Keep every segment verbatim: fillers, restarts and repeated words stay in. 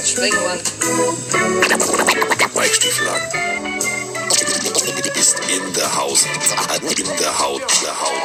Sprengemann. Weichstiefel an. Ist in der Haus. In der Haut. Der Haut.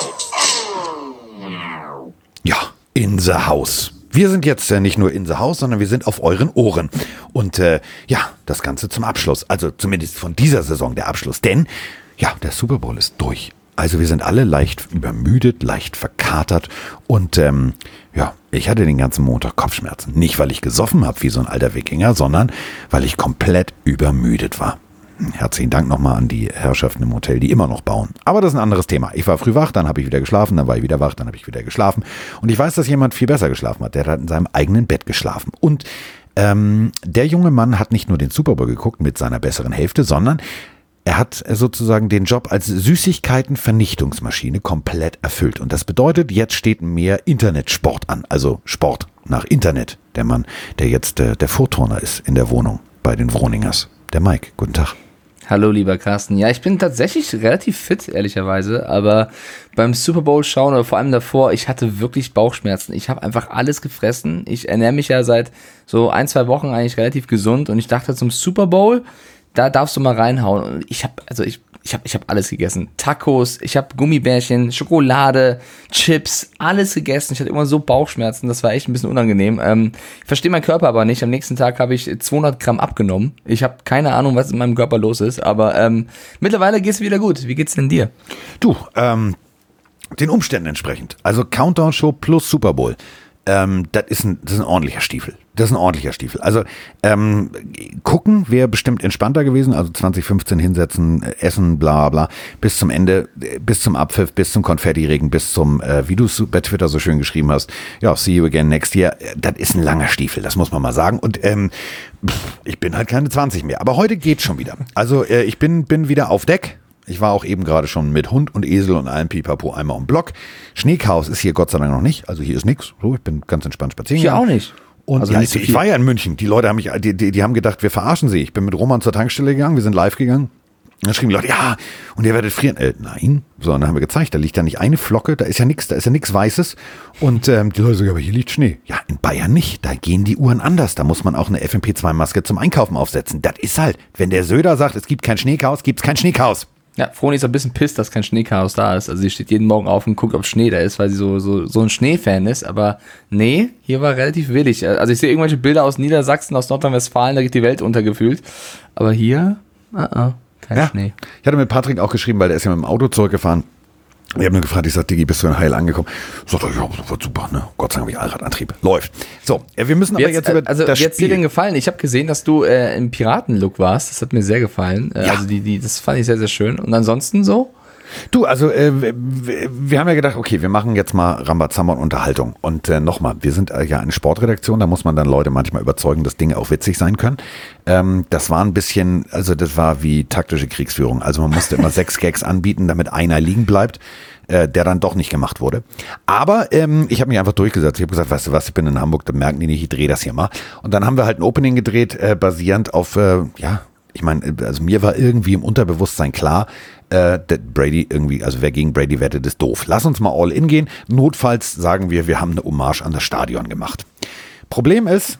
Der Haut. Ja, in the house. Wir sind jetzt äh, nicht nur in the house, sondern wir sind auf euren Ohren. Und äh, ja, das Ganze zum Abschluss. Also zumindest von dieser Saison der Abschluss. Denn ja, der Super Bowl ist durch. Also wir sind alle leicht übermüdet, leicht verkatert. Und ähm, ja, ich hatte den ganzen Montag Kopfschmerzen. Nicht, weil ich gesoffen habe wie so ein alter Wikinger, sondern weil ich komplett übermüdet war. Herzlichen Dank nochmal an die Herrschaften im Hotel, die immer noch bauen. Aber das ist ein anderes Thema. Ich war früh wach, dann habe ich wieder geschlafen, dann war ich wieder wach, dann habe ich wieder geschlafen. Und ich weiß, dass jemand viel besser geschlafen hat. Der hat in seinem eigenen Bett geschlafen. Und ähm, der junge Mann hat nicht nur den Super Bowl geguckt mit seiner besseren Hälfte, sondern er hat sozusagen den Job als Süßigkeiten-Vernichtungsmaschine komplett erfüllt. Und das bedeutet, jetzt steht mehr Internetsport an. Also Sport nach Internet. Der Mann, der jetzt äh, der Vorturner ist in der Wohnung bei den Wroningers. Der Mike, guten Tag. Hallo, lieber Carsten. Ja, ich bin tatsächlich relativ fit, ehrlicherweise, aber beim Super Bowl schauen oder vor allem davor, ich hatte wirklich Bauchschmerzen. Ich habe einfach alles gefressen. Ich ernähre mich ja seit so ein, zwei Wochen eigentlich relativ gesund und ich dachte zum Super Bowl, da darfst du mal reinhauen. Und ich habe, also ich, ich habe, ich habe alles gegessen. Tacos, ich habe Gummibärchen, Schokolade, Chips, alles gegessen. Ich hatte immer so Bauchschmerzen, das war echt ein bisschen unangenehm. Ähm, ich verstehe meinen Körper aber nicht. Am nächsten Tag habe ich zweihundert Gramm abgenommen. Ich habe keine Ahnung, was in meinem Körper los ist, aber ähm, mittlerweile geht's wieder gut. Wie geht's denn dir? Du, ähm, den Umständen entsprechend. Also Countdown-Show plus Super Bowl. Ähm, das ist ein, das ist ein ordentlicher Stiefel. Das ist ein ordentlicher Stiefel. Also ähm, gucken wäre bestimmt entspannter gewesen. Also zwanzig fünfzehn hinsetzen, essen, bla bla. Bis zum Ende, bis zum Abpfiff, bis zum Konfettiregen, bis zum, äh, wie du es bei Twitter so schön geschrieben hast, ja, see you again next year. Das ist ein langer Stiefel, das muss man mal sagen. Und ähm, pff, ich bin halt keine zwanzig mehr. Aber heute geht's schon wieder. Also äh, ich bin, bin wieder auf Deck. Ich war auch eben gerade schon mit Hund und Esel und allem Pipapo einmal um Block. Schneechaos ist hier Gott sei Dank noch nicht. Also hier ist nichts. So, ich bin ganz entspannt spazieren Hier gegangen. auch nicht. Und Also ja, nicht so ich viel. war ja in München. Die Leute haben mich, die, die, die haben gedacht, wir verarschen sie. Ich bin mit Roman zur Tankstelle gegangen. Wir sind live gegangen. Und dann schrieben die Leute, ja, und ihr werdet frieren. Äh, nein. So, und dann haben wir gezeigt, da liegt ja nicht eine Flocke, da ist ja nichts, da ist ja nichts Weißes. Und ähm, die Leute sagen, aber hier liegt Schnee. Ja, in Bayern nicht. Da gehen die Uhren anders. Da muss man auch eine F F P zwei Maske zum Einkaufen aufsetzen. Das ist halt, wenn der Söder sagt, es gibt kein Schneechaos, gibt es kein Schneechaos. Ja, Froni ist ein bisschen pisst, dass kein Schneechaos da ist. Also sie steht jeden Morgen auf und guckt, ob Schnee da ist, weil sie so, so, so ein Schneefan ist. Aber nee, hier war relativ willig. Also ich sehe irgendwelche Bilder aus Niedersachsen, aus Nordrhein-Westfalen, da geht die Welt untergefühlt. Aber hier, uh -uh, kein Ja. Schnee. Ich hatte mit Patrick auch geschrieben, weil der ist ja mit dem Auto zurückgefahren. Ich habe nur gefragt, ich sag, Digi, bist du in Heil angekommen? Sagt er, ja, das wird super, ne? Gott sei Dank habe ich Allradantrieb. Läuft. So, wir müssen aber jetzt, Jetzt, über äh, also das jetzt Spiel. dir denn gefallen? Ich habe gesehen, dass du äh, im Piratenlook warst. Das hat mir sehr gefallen. Äh, Ja. Also die, die, das fand ich sehr, sehr schön. Und ansonsten so? Du, also äh, wir, wir haben ja gedacht, okay, wir machen jetzt mal Rambazamba und Unterhaltung. Und äh, nochmal, wir sind äh, ja eine Sportredaktion, da muss man dann Leute manchmal überzeugen, dass Dinge auch witzig sein können. Ähm, das war ein bisschen, also das war wie taktische Kriegsführung. Also man musste immer sechs Gags anbieten, damit einer liegen bleibt, äh, der dann doch nicht gemacht wurde. Aber ähm, ich habe mich einfach durchgesetzt. Ich habe gesagt, weißt du was, ich bin in Hamburg, da merken die nicht, ich drehe das hier mal. Und dann haben wir halt ein Opening gedreht, äh, basierend auf, äh, ja, ich meine, also mir war irgendwie im Unterbewusstsein klar, äh, Brady irgendwie, also wer gegen Brady wettet, ist doof. Lass uns mal all in gehen. Notfalls sagen wir, wir haben eine Hommage an das Stadion gemacht. Problem ist,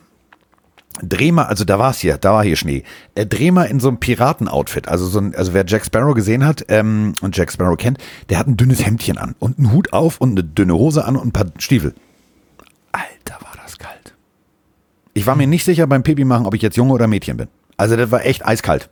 dreh mal, also da war es hier, da war hier Schnee. Äh, dreh mal in so einem Piraten-Outfit. Also so ein, also wer Jack Sparrow gesehen hat ähm, und Jack Sparrow kennt, der hat ein dünnes Hemdchen an und einen Hut auf und eine dünne Hose an und ein paar Stiefel. Alter, war das kalt. Ich war mir nicht sicher beim Pipi machen, ob ich jetzt Junge oder Mädchen bin. Also das war echt eiskalt.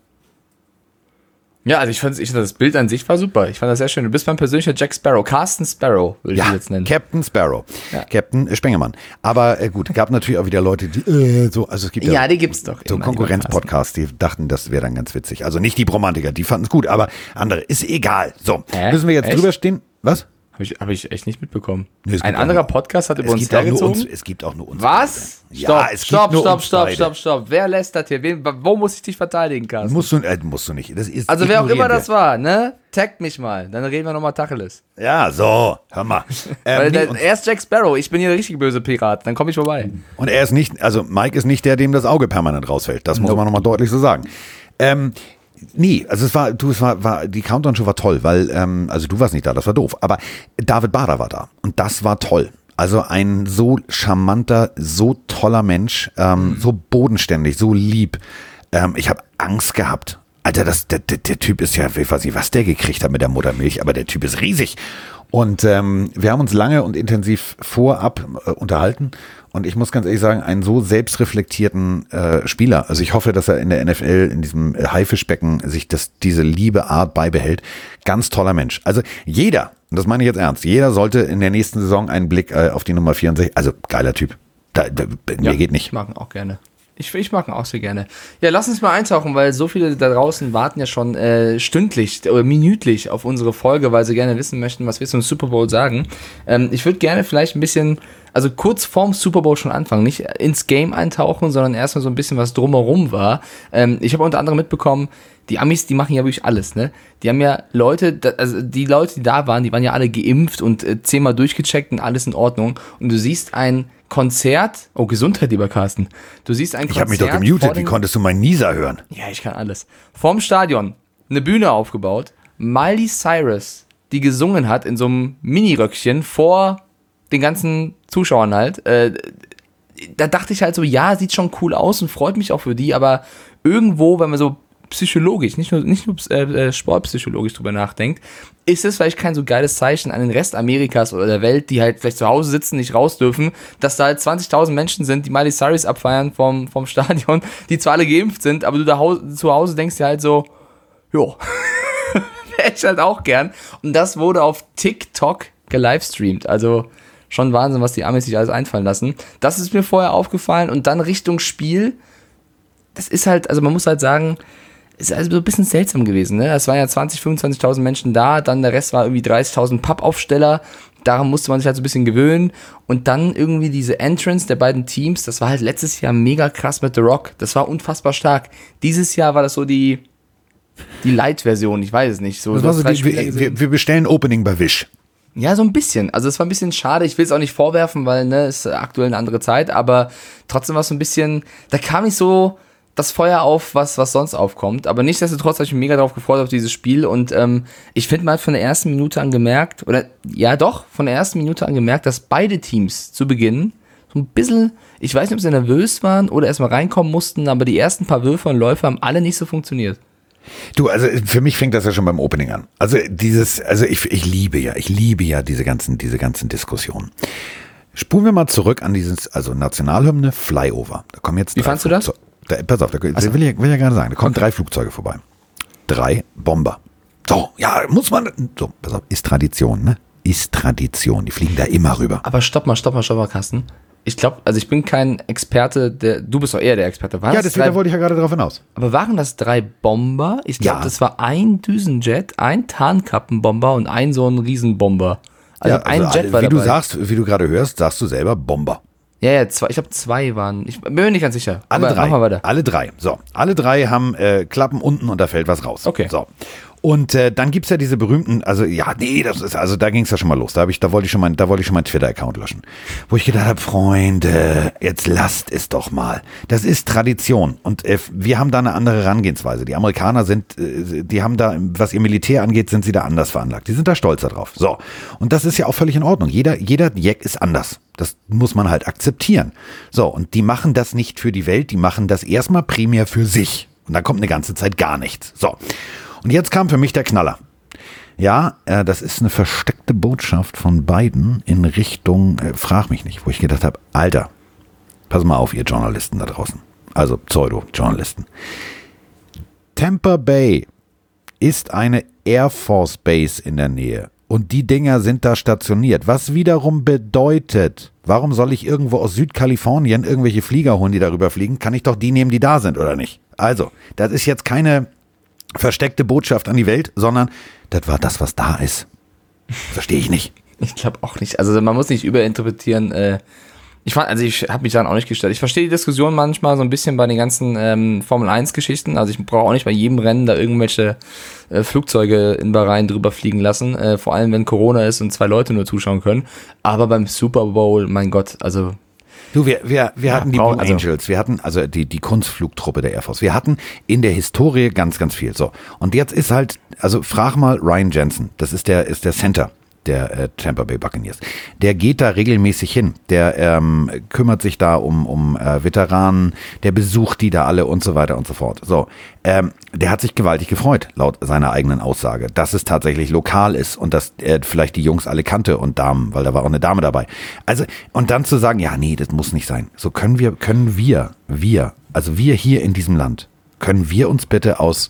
Ja, also ich fand ich, das Bild an sich war super. Ich fand das sehr schön. Du bist mein persönlicher Jack Sparrow. Carsten Sparrow, würde ich Ja, ihn jetzt nennen. Captain Sparrow. Ja. Captain Spengemann. Aber äh, gut, gab natürlich auch wieder Leute, die äh, so, also es gibt ja, Ja, die gibt's doch. so immer, Konkurrenz-Podcasts, die dachten, das wäre dann ganz witzig. Also nicht die Bromantiker, die fanden es gut, aber andere, ist egal. So, Hä? müssen wir jetzt Echt? drüber stehen? Was? Habe ich, hab ich echt nicht mitbekommen. Nee, es Ein gibt anderer auch- Podcast hat über Es uns gibt, auch nur hergezogen. uns, es gibt auch nur uns. Was? beide. Stopp, Ja, es stopp, gibt nur stopp, uns stopp, beide. stopp, stopp. Wer lästert hier? Wen, wo muss ich dich verteidigen, Carsten? Musst du, äh, musst du nicht. Das ist, Also wer auch immer ignorieren das wir. war, ne? Taggt mich mal, dann reden wir nochmal Tacheles. Ja, so, hör mal. Ähm, Weil nee, der, und, er ist Jack Sparrow, ich bin hier der richtige böse Pirat, dann komme ich vorbei. und er ist nicht, also Mike ist nicht der, dem das Auge permanent rausfällt. Das muss Nope. man nochmal deutlich so sagen. Ähm, Nee, also es war, du, es war, war die Countdown-Show war toll, weil, ähm, also du warst nicht da, das war doof, aber David Bader war da und das war toll. Also ein so charmanter, so toller Mensch, ähm, mhm. so bodenständig, so lieb. Ähm, ich habe Angst gehabt. Alter, das, der, der, der Typ ist ja, ich weiß nicht, was der gekriegt hat mit der Muttermilch, aber der Typ ist riesig. Und ähm, wir haben uns lange und intensiv vorab äh, unterhalten. Und ich muss ganz ehrlich sagen, einen so selbstreflektierten äh, Spieler, also ich hoffe, dass er in der N F L, in diesem äh, Haifischbecken, sich das, diese liebe Art beibehält. Ganz toller Mensch. Also jeder, und das meine ich jetzt ernst, jeder sollte in der nächsten Saison einen Blick äh, auf die Nummer vierundsechzig, also geiler Typ. Da, da, mir ja, geht nicht. Ich mag ihn auch gerne. Ich, ich mag ihn auch sehr gerne. Ja, lass uns mal eintauchen, weil so viele da draußen warten ja schon äh, stündlich oder minütlich auf unsere Folge, weil sie gerne wissen möchten, was wir zum Super Bowl sagen. Ähm, ich würde gerne vielleicht ein bisschen, also kurz vorm Super Bowl schon anfangen, nicht ins Game eintauchen, sondern erstmal so ein bisschen, was drumherum war. Ähm, ich habe unter anderem mitbekommen, die Amis, die machen ja wirklich alles, ne? Die haben ja Leute, also die Leute, die da waren, die waren ja alle geimpft und äh, zehnmal durchgecheckt und alles in Ordnung. Und du siehst ein Konzert, oh, Gesundheit, lieber Carsten. Du siehst ein Konzert. Ich habe mich doch gemutet, wie konntest du meinen Nieser hören? Ja, ich kann alles. Vorm Stadion, eine Bühne aufgebaut, Miley Cyrus, die gesungen hat in so einem Miniröckchen vor den ganzen Zuschauern halt. Äh, da dachte ich halt so, ja, sieht schon cool aus und freut mich auch für die, aber irgendwo, wenn man so psychologisch, nicht nur, nicht nur äh, sportpsychologisch drüber nachdenkt, ist es vielleicht kein so geiles Zeichen an den Rest Amerikas oder der Welt, die halt vielleicht zu Hause sitzen, nicht raus dürfen, dass da halt zwanzigtausend Menschen sind, die Miley Cyrus abfeiern vom, vom Stadion, die zwar alle geimpft sind, aber du da zu Hause denkst dir halt so, jo, wäre ich halt auch gern. Und das wurde auf TikTok gelivestreamt, also schon Wahnsinn, was die Amis sich alles einfallen lassen. Das ist mir vorher aufgefallen und dann Richtung Spiel, das ist halt, also man muss halt sagen, ist also so ein bisschen seltsam gewesen, ne? Es waren ja zwanzig, fünfundzwanzigtausend Menschen da, dann der Rest war irgendwie dreißigtausend Pappaufsteller, daran musste man sich halt so ein bisschen gewöhnen und dann irgendwie diese Entrance der beiden Teams, das war halt letztes Jahr mega krass mit The Rock, das war unfassbar stark. Dieses Jahr war das so die, die Light-Version, ich weiß es nicht. So, das war so die, wir, wir bestellen Opening bei Wish. Ja, so ein bisschen. Also es war ein bisschen schade. Ich will es auch nicht vorwerfen, weil ne, es ist aktuell eine andere Zeit, aber trotzdem war es so ein bisschen, da kam nicht so das Feuer auf, was, was sonst aufkommt. Aber nichtsdestotrotz habe ich mich mega darauf gefreut, auf dieses Spiel. Und ähm, ich finde mal von der ersten Minute an gemerkt, oder ja doch, von der ersten Minute an gemerkt, dass beide Teams zu Beginn so ein bisschen, ich weiß nicht, ob sie nervös waren oder erstmal reinkommen mussten, aber die ersten paar Würfe und Läufe haben alle nicht so funktioniert. Du, also für mich fängt das ja schon beim Opening an. Also dieses, also ich, ich liebe ja, ich liebe ja diese ganzen, diese ganzen Diskussionen. Spulen wir mal zurück an dieses, also Nationalhymne Flyover. Da kommen jetzt. Wie fandst du das? Da, pass auf, da so. will, ich, will ich ja gerade sagen, da kommen okay. drei Flugzeuge vorbei. Drei Bomber. So, ja, muss man, so, pass auf, ist Tradition, ne? Ist Tradition, die fliegen da immer rüber. Aber stopp mal, stopp mal, stopp mal, Carsten. Ich glaube, also ich bin kein Experte, der, du bist doch eher der Experte. Waren ja, deswegen wollte ich ja gerade darauf hinaus. Aber waren das drei Bomber? Ich glaube, ja. Das war ein Düsenjet, ein Tarnkappenbomber und ein so ein Riesenbomber. Also ja, ein also Jet war wie dabei. Du sagst, wie du gerade hörst, sagst du selber Bomber. Ja, ja, zwei, ich glaube zwei waren, ich bin mir nicht ganz sicher. Alle aber drei, mach mal weiter. Alle drei, so. Alle drei haben äh, Klappen unten und da fällt was raus. Okay. So. Und äh, dann gibt's ja diese berühmten, also ja, nee, das ist, also da ging's ja schon mal los. Da habe ich, da wollte ich schon mal, da wollte ich schon meinen Twitter-Account löschen. Wo ich gedacht habe, Freunde, jetzt lasst es doch mal. Das ist Tradition. Und äh, wir haben da eine andere Herangehensweise. Die Amerikaner sind, äh, die haben da, was ihr Militär angeht, sind sie da anders veranlagt. Die sind da stolzer drauf. So. Und das ist ja auch völlig in Ordnung. Jeder, jeder Jack ist anders. Das muss man halt akzeptieren. So. Und die machen das nicht für die Welt, die machen das erstmal primär für sich. Und dann kommt eine ganze Zeit gar nichts. So. Und jetzt kam für mich der Knaller. Ja, äh, das ist eine versteckte Botschaft von Biden in Richtung, äh, frag mich nicht, wo ich gedacht habe, Alter, pass mal auf, ihr Journalisten da draußen. Also Pseudo-Journalisten. Tampa Bay ist eine Air Force Base in der Nähe. Und die Dinger sind da stationiert. Was wiederum bedeutet, warum soll ich irgendwo aus Südkalifornien irgendwelche Flieger holen, die darüber fliegen? Kann ich doch die nehmen, die da sind, oder nicht? Also, das ist jetzt keine versteckte Botschaft an die Welt, sondern das war das, was da ist. Verstehe ich nicht. Ich glaube auch nicht. Also man muss nicht überinterpretieren. Äh, ich fand, also ich habe mich daran auch nicht gestellt. Ich verstehe die Diskussion manchmal so ein bisschen bei den ganzen ähm, Formel eins Geschichten. Also ich brauche auch nicht bei jedem Rennen da irgendwelche äh, Flugzeuge in Bahrain drüber fliegen lassen. Äh, vor allem, wenn Corona ist und zwei Leute nur zuschauen können. Aber beim Super Bowl, mein Gott, also Du, wir, wir, wir ja, hatten die Blue also, Angels, wir hatten also die, die Kunstflugtruppe der Air Force. Wir hatten in der Historie ganz, ganz viel. So. Und jetzt ist halt, also frag mal Ryan Jensen, das ist der, ist der Center der äh, Tampa Bay Buccaneers. Der geht da regelmäßig hin. Der ähm, kümmert sich da um, um äh, Veteranen, der besucht die da alle und so weiter und so fort. So, ähm, der hat sich gewaltig gefreut, laut seiner eigenen Aussage, dass es tatsächlich lokal ist und dass er vielleicht die Jungs alle kannte und Damen, weil da war auch eine Dame dabei. Also, und dann zu sagen, ja, nee, das muss nicht sein. So können wir, können wir, wir, also wir hier in diesem Land, können wir uns bitte aus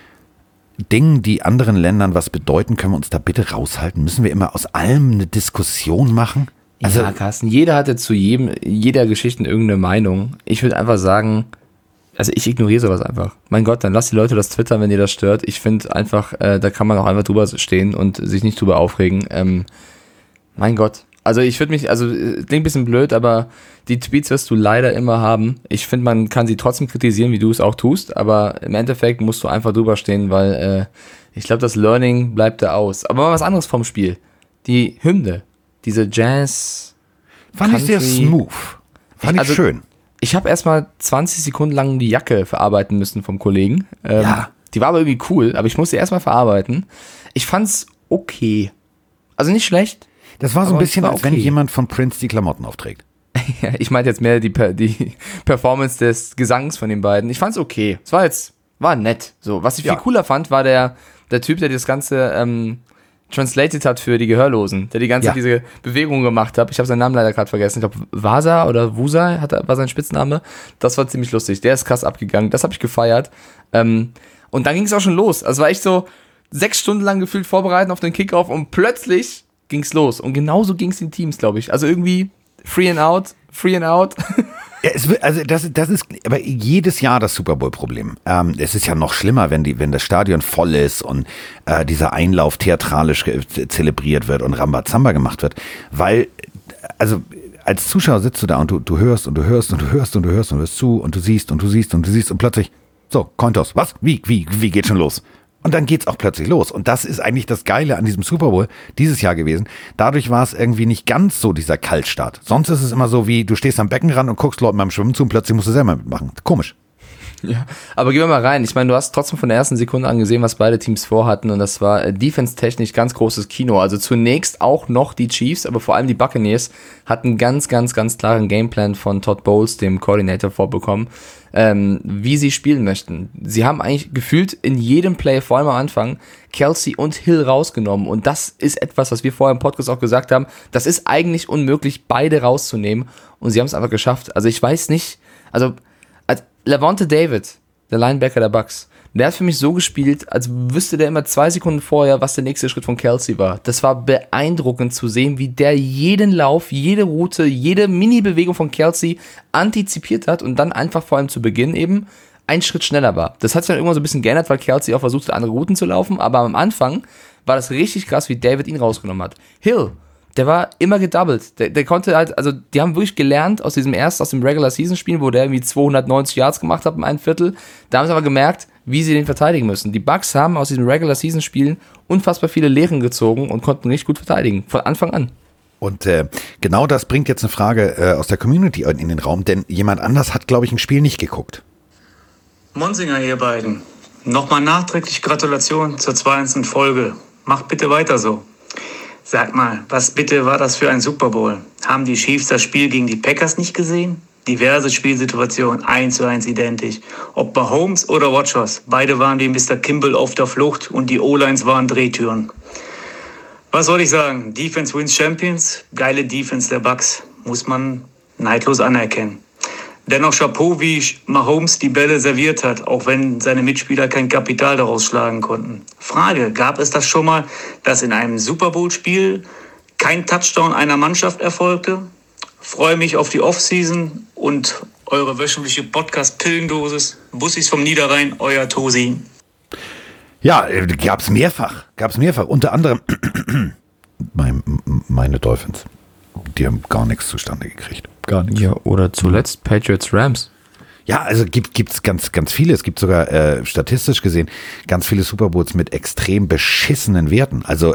Dingen, die anderen Ländern was bedeuten, können wir uns da bitte raushalten? Müssen wir immer aus allem eine Diskussion machen? Also, ja, Carsten, jeder hatte zu jedem, jeder Geschichte irgendeine Meinung. Ich würde einfach sagen, also ich ignoriere sowas einfach. Mein Gott, dann lass die Leute das twittern, wenn dir das stört. Ich finde einfach, äh, da kann man auch einfach drüber stehen und sich nicht drüber aufregen. Ähm, mein Gott. Also ich würde mich, also klingt ein bisschen blöd, aber die Tweets wirst du leider immer haben. Ich finde, man kann sie trotzdem kritisieren, wie du es auch tust, aber im Endeffekt musst du einfach drüber stehen, weil äh, ich glaube, das Learning bleibt da aus. Aber mal was anderes vom Spiel. Die Hymne, diese Jazz. Fand ich sehr Country- smooth. Fand ich Also- schön. Ich habe erstmal zwanzig Sekunden lang die Jacke verarbeiten müssen vom Kollegen. Ähm, Ja. Die war aber irgendwie cool, aber ich musste erstmal verarbeiten. Ich fand's okay. Also nicht schlecht. Das war so ein aber es bisschen, war als wenn okay. jemand von Prince die Klamotten aufträgt. Ja, ich meinte jetzt mehr die, Per- die Performance des Gesangs von den beiden. Ich fand's okay. Es war jetzt, war nett. So, was ich Ja. viel cooler fand, war der, der Typ, der das Ganze ähm, translated hat für die Gehörlosen, der die ganze Ja. diese Bewegung gemacht hat. Ich habe seinen Namen leider gerade vergessen. Ich glaube, Vasa oder Wusa hat, war sein Spitzname. Das war ziemlich lustig. Der ist krass abgegangen. Das habe ich gefeiert. Ähm, und dann ging es auch schon los. Also es war echt so sechs Stunden lang gefühlt vorbereiten auf den Kickoff und plötzlich ging's los. Und genauso ging's den Teams, glaube ich. Also irgendwie free and out, free and out. Ja, es wird, also das, das ist aber jedes Jahr das Super Bowl-Problem. Ähm, es ist ja noch schlimmer, wenn die, wenn das Stadion voll ist und äh, dieser Einlauf theatralisch ge- zelebriert wird und Rambazamba gemacht wird, weil, also als Zuschauer sitzt du da und du, du hörst und du hörst und du hörst und du hörst und du hörst zu und du siehst und du siehst und du siehst und plötzlich, so, Cointos, was? Wie, wie, wie geht schon los? Und dann geht's auch plötzlich los. Und das ist eigentlich das Geile an diesem Super Bowl dieses Jahr gewesen. Dadurch war es irgendwie nicht ganz so dieser Kaltstart. Sonst ist es immer so wie, du stehst am Beckenrand und guckst Leuten beim Schwimmen zu und plötzlich musst du selber mitmachen. Komisch. Ja, aber gehen wir mal rein. Ich meine, du hast trotzdem von der ersten Sekunde an gesehen, was beide Teams vorhatten und das war äh, defense-technisch ganz großes Kino. Also zunächst auch noch die Chiefs, aber vor allem die Buccaneers hatten ganz, ganz, ganz klaren Gameplan von Todd Bowles, dem Coordinator, vorbekommen, ähm, wie sie spielen möchten. Sie haben eigentlich gefühlt in jedem Play, vor allem am Anfang, Kelsey und Hill rausgenommen und das ist etwas, was wir vorher im Podcast auch gesagt haben, das ist eigentlich unmöglich, beide rauszunehmen und sie haben es einfach geschafft. Also ich weiß nicht, also als Lavonte David, der Linebacker der Bucks, der hat für mich so gespielt, als wüsste der immer zwei Sekunden vorher, was der nächste Schritt von Kelsey war. Das war beeindruckend zu sehen, wie der jeden Lauf, jede Route, jede Mini-Bewegung von Kelsey antizipiert hat und dann einfach vor allem zu Beginn eben einen Schritt schneller war. Das hat sich dann irgendwann so ein bisschen geändert, weil Kelsey auch versuchte, andere Routen zu laufen, aber am Anfang war das richtig krass, wie David ihn rausgenommen hat. Hill, der war immer gedoubled. Der, der konnte halt, also die haben wirklich gelernt aus diesem erst, aus dem Regular-Season-Spiel, wo der irgendwie zweihundertneunzig Yards gemacht hat im einen Viertel. Da haben sie aber gemerkt, wie sie den verteidigen müssen. Die Bucks haben aus diesen Regular-Season-Spielen unfassbar viele Lehren gezogen und konnten nicht gut verteidigen. Von Anfang an. Und äh, genau das bringt jetzt eine Frage äh, aus der Community in den Raum, denn jemand anders hat, glaube ich, ein Spiel nicht geguckt. Monsinger, ihr beiden. Nochmal nachträglich Gratulation zur zweiundsiebzigsten Folge. Macht bitte weiter so. Sag mal, was bitte war das für ein Super Bowl? Haben die Chiefs das Spiel gegen die Packers nicht gesehen? Diverse Spielsituationen, eins zu eins identisch. Ob Mahomes oder Rodgers, beide waren wie Mister Kimball auf der Flucht und die O-Lines waren Drehtüren. Was soll ich sagen? Defense wins Champions, geile Defense der Bucks, muss man neidlos anerkennen. Dennoch Chapeau, wie Mahomes die Bälle serviert hat, auch wenn seine Mitspieler kein Kapital daraus schlagen konnten. Frage, gab es das schon mal, dass in einem Super Bowl-Spiel kein Touchdown einer Mannschaft erfolgte? Freue mich auf die Offseason und eure wöchentliche Podcast-Pillendosis. Bussis vom Niederrhein, euer Tosi. Ja, äh, gab's mehrfach, gab's mehrfach. Unter anderem mein, meine Dolphins. Die haben gar nichts zustande gekriegt. Gar nichts. Ja, oder zuletzt Patriots Rams. Ja, also gibt gibt's ganz ganz viele. Es gibt sogar äh, statistisch gesehen ganz viele Super Bowls mit extrem beschissenen Werten. Also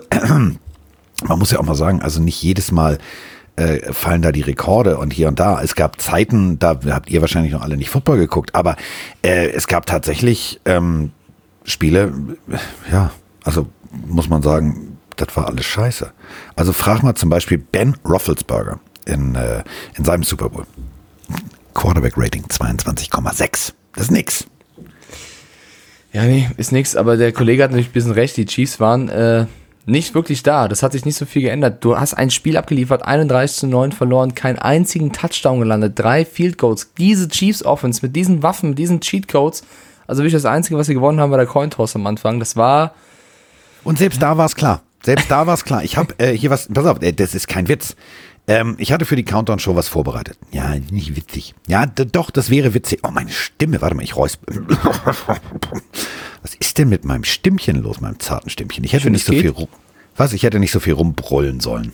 man muss ja auch mal sagen, also nicht jedes Mal äh, fallen da die Rekorde und hier und da. Es gab Zeiten, da habt ihr wahrscheinlich noch alle nicht Football geguckt, aber äh, es gab tatsächlich ähm, Spiele, ja, also muss man sagen, das war alles scheiße. Also frag mal zum Beispiel Ben Roethlisberger in, äh, in seinem Super Bowl. Quarterback-Rating zweiundzwanzig Komma sechs. Das ist nix. Ja, nee, ist nix, aber der Kollege hat natürlich ein bisschen recht, die Chiefs waren äh, nicht wirklich da, das hat sich nicht so viel geändert. Du hast ein Spiel abgeliefert, einunddreißig zu neun verloren, keinen einzigen Touchdown gelandet, drei Field Goals. Diese Chiefs-Offense mit diesen Waffen, mit diesen Cheat-Codes, also wirklich das Einzige, was sie gewonnen haben, war der Coin-Toss am Anfang, das war... Und selbst da war es klar, selbst da war es klar. Ich habe äh, hier was, pass auf, äh, das ist kein Witz. Ähm, ich hatte für die Countdown-Show was vorbereitet. Ja, nicht witzig. Ja, d- doch, das wäre witzig. Oh, meine Stimme, warte mal, ich räusper. Was ist denn mit meinem Stimmchen los, meinem zarten Stimmchen? Ich hätte Schön, nicht so geht. viel rum, was? Ich hätte nicht so viel rumbrüllen sollen.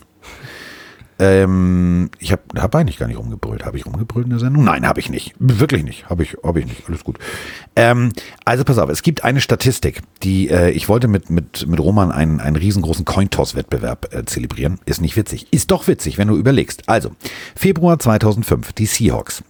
Ähm, ich habe hab eigentlich gar nicht rumgebrüllt. Habe ich rumgebrüllt in der Sendung? Nein, habe ich nicht. Wirklich nicht. Habe ich, hab ich nicht. Alles gut. Ähm, also pass auf, es gibt eine Statistik, die, äh, ich wollte mit, mit, mit Roman einen, einen riesengroßen Cointoss-Wettbewerb äh, zelebrieren. Ist nicht witzig. Ist doch witzig, wenn du überlegst. Also, Februar zweitausendfünf, die Seahawks.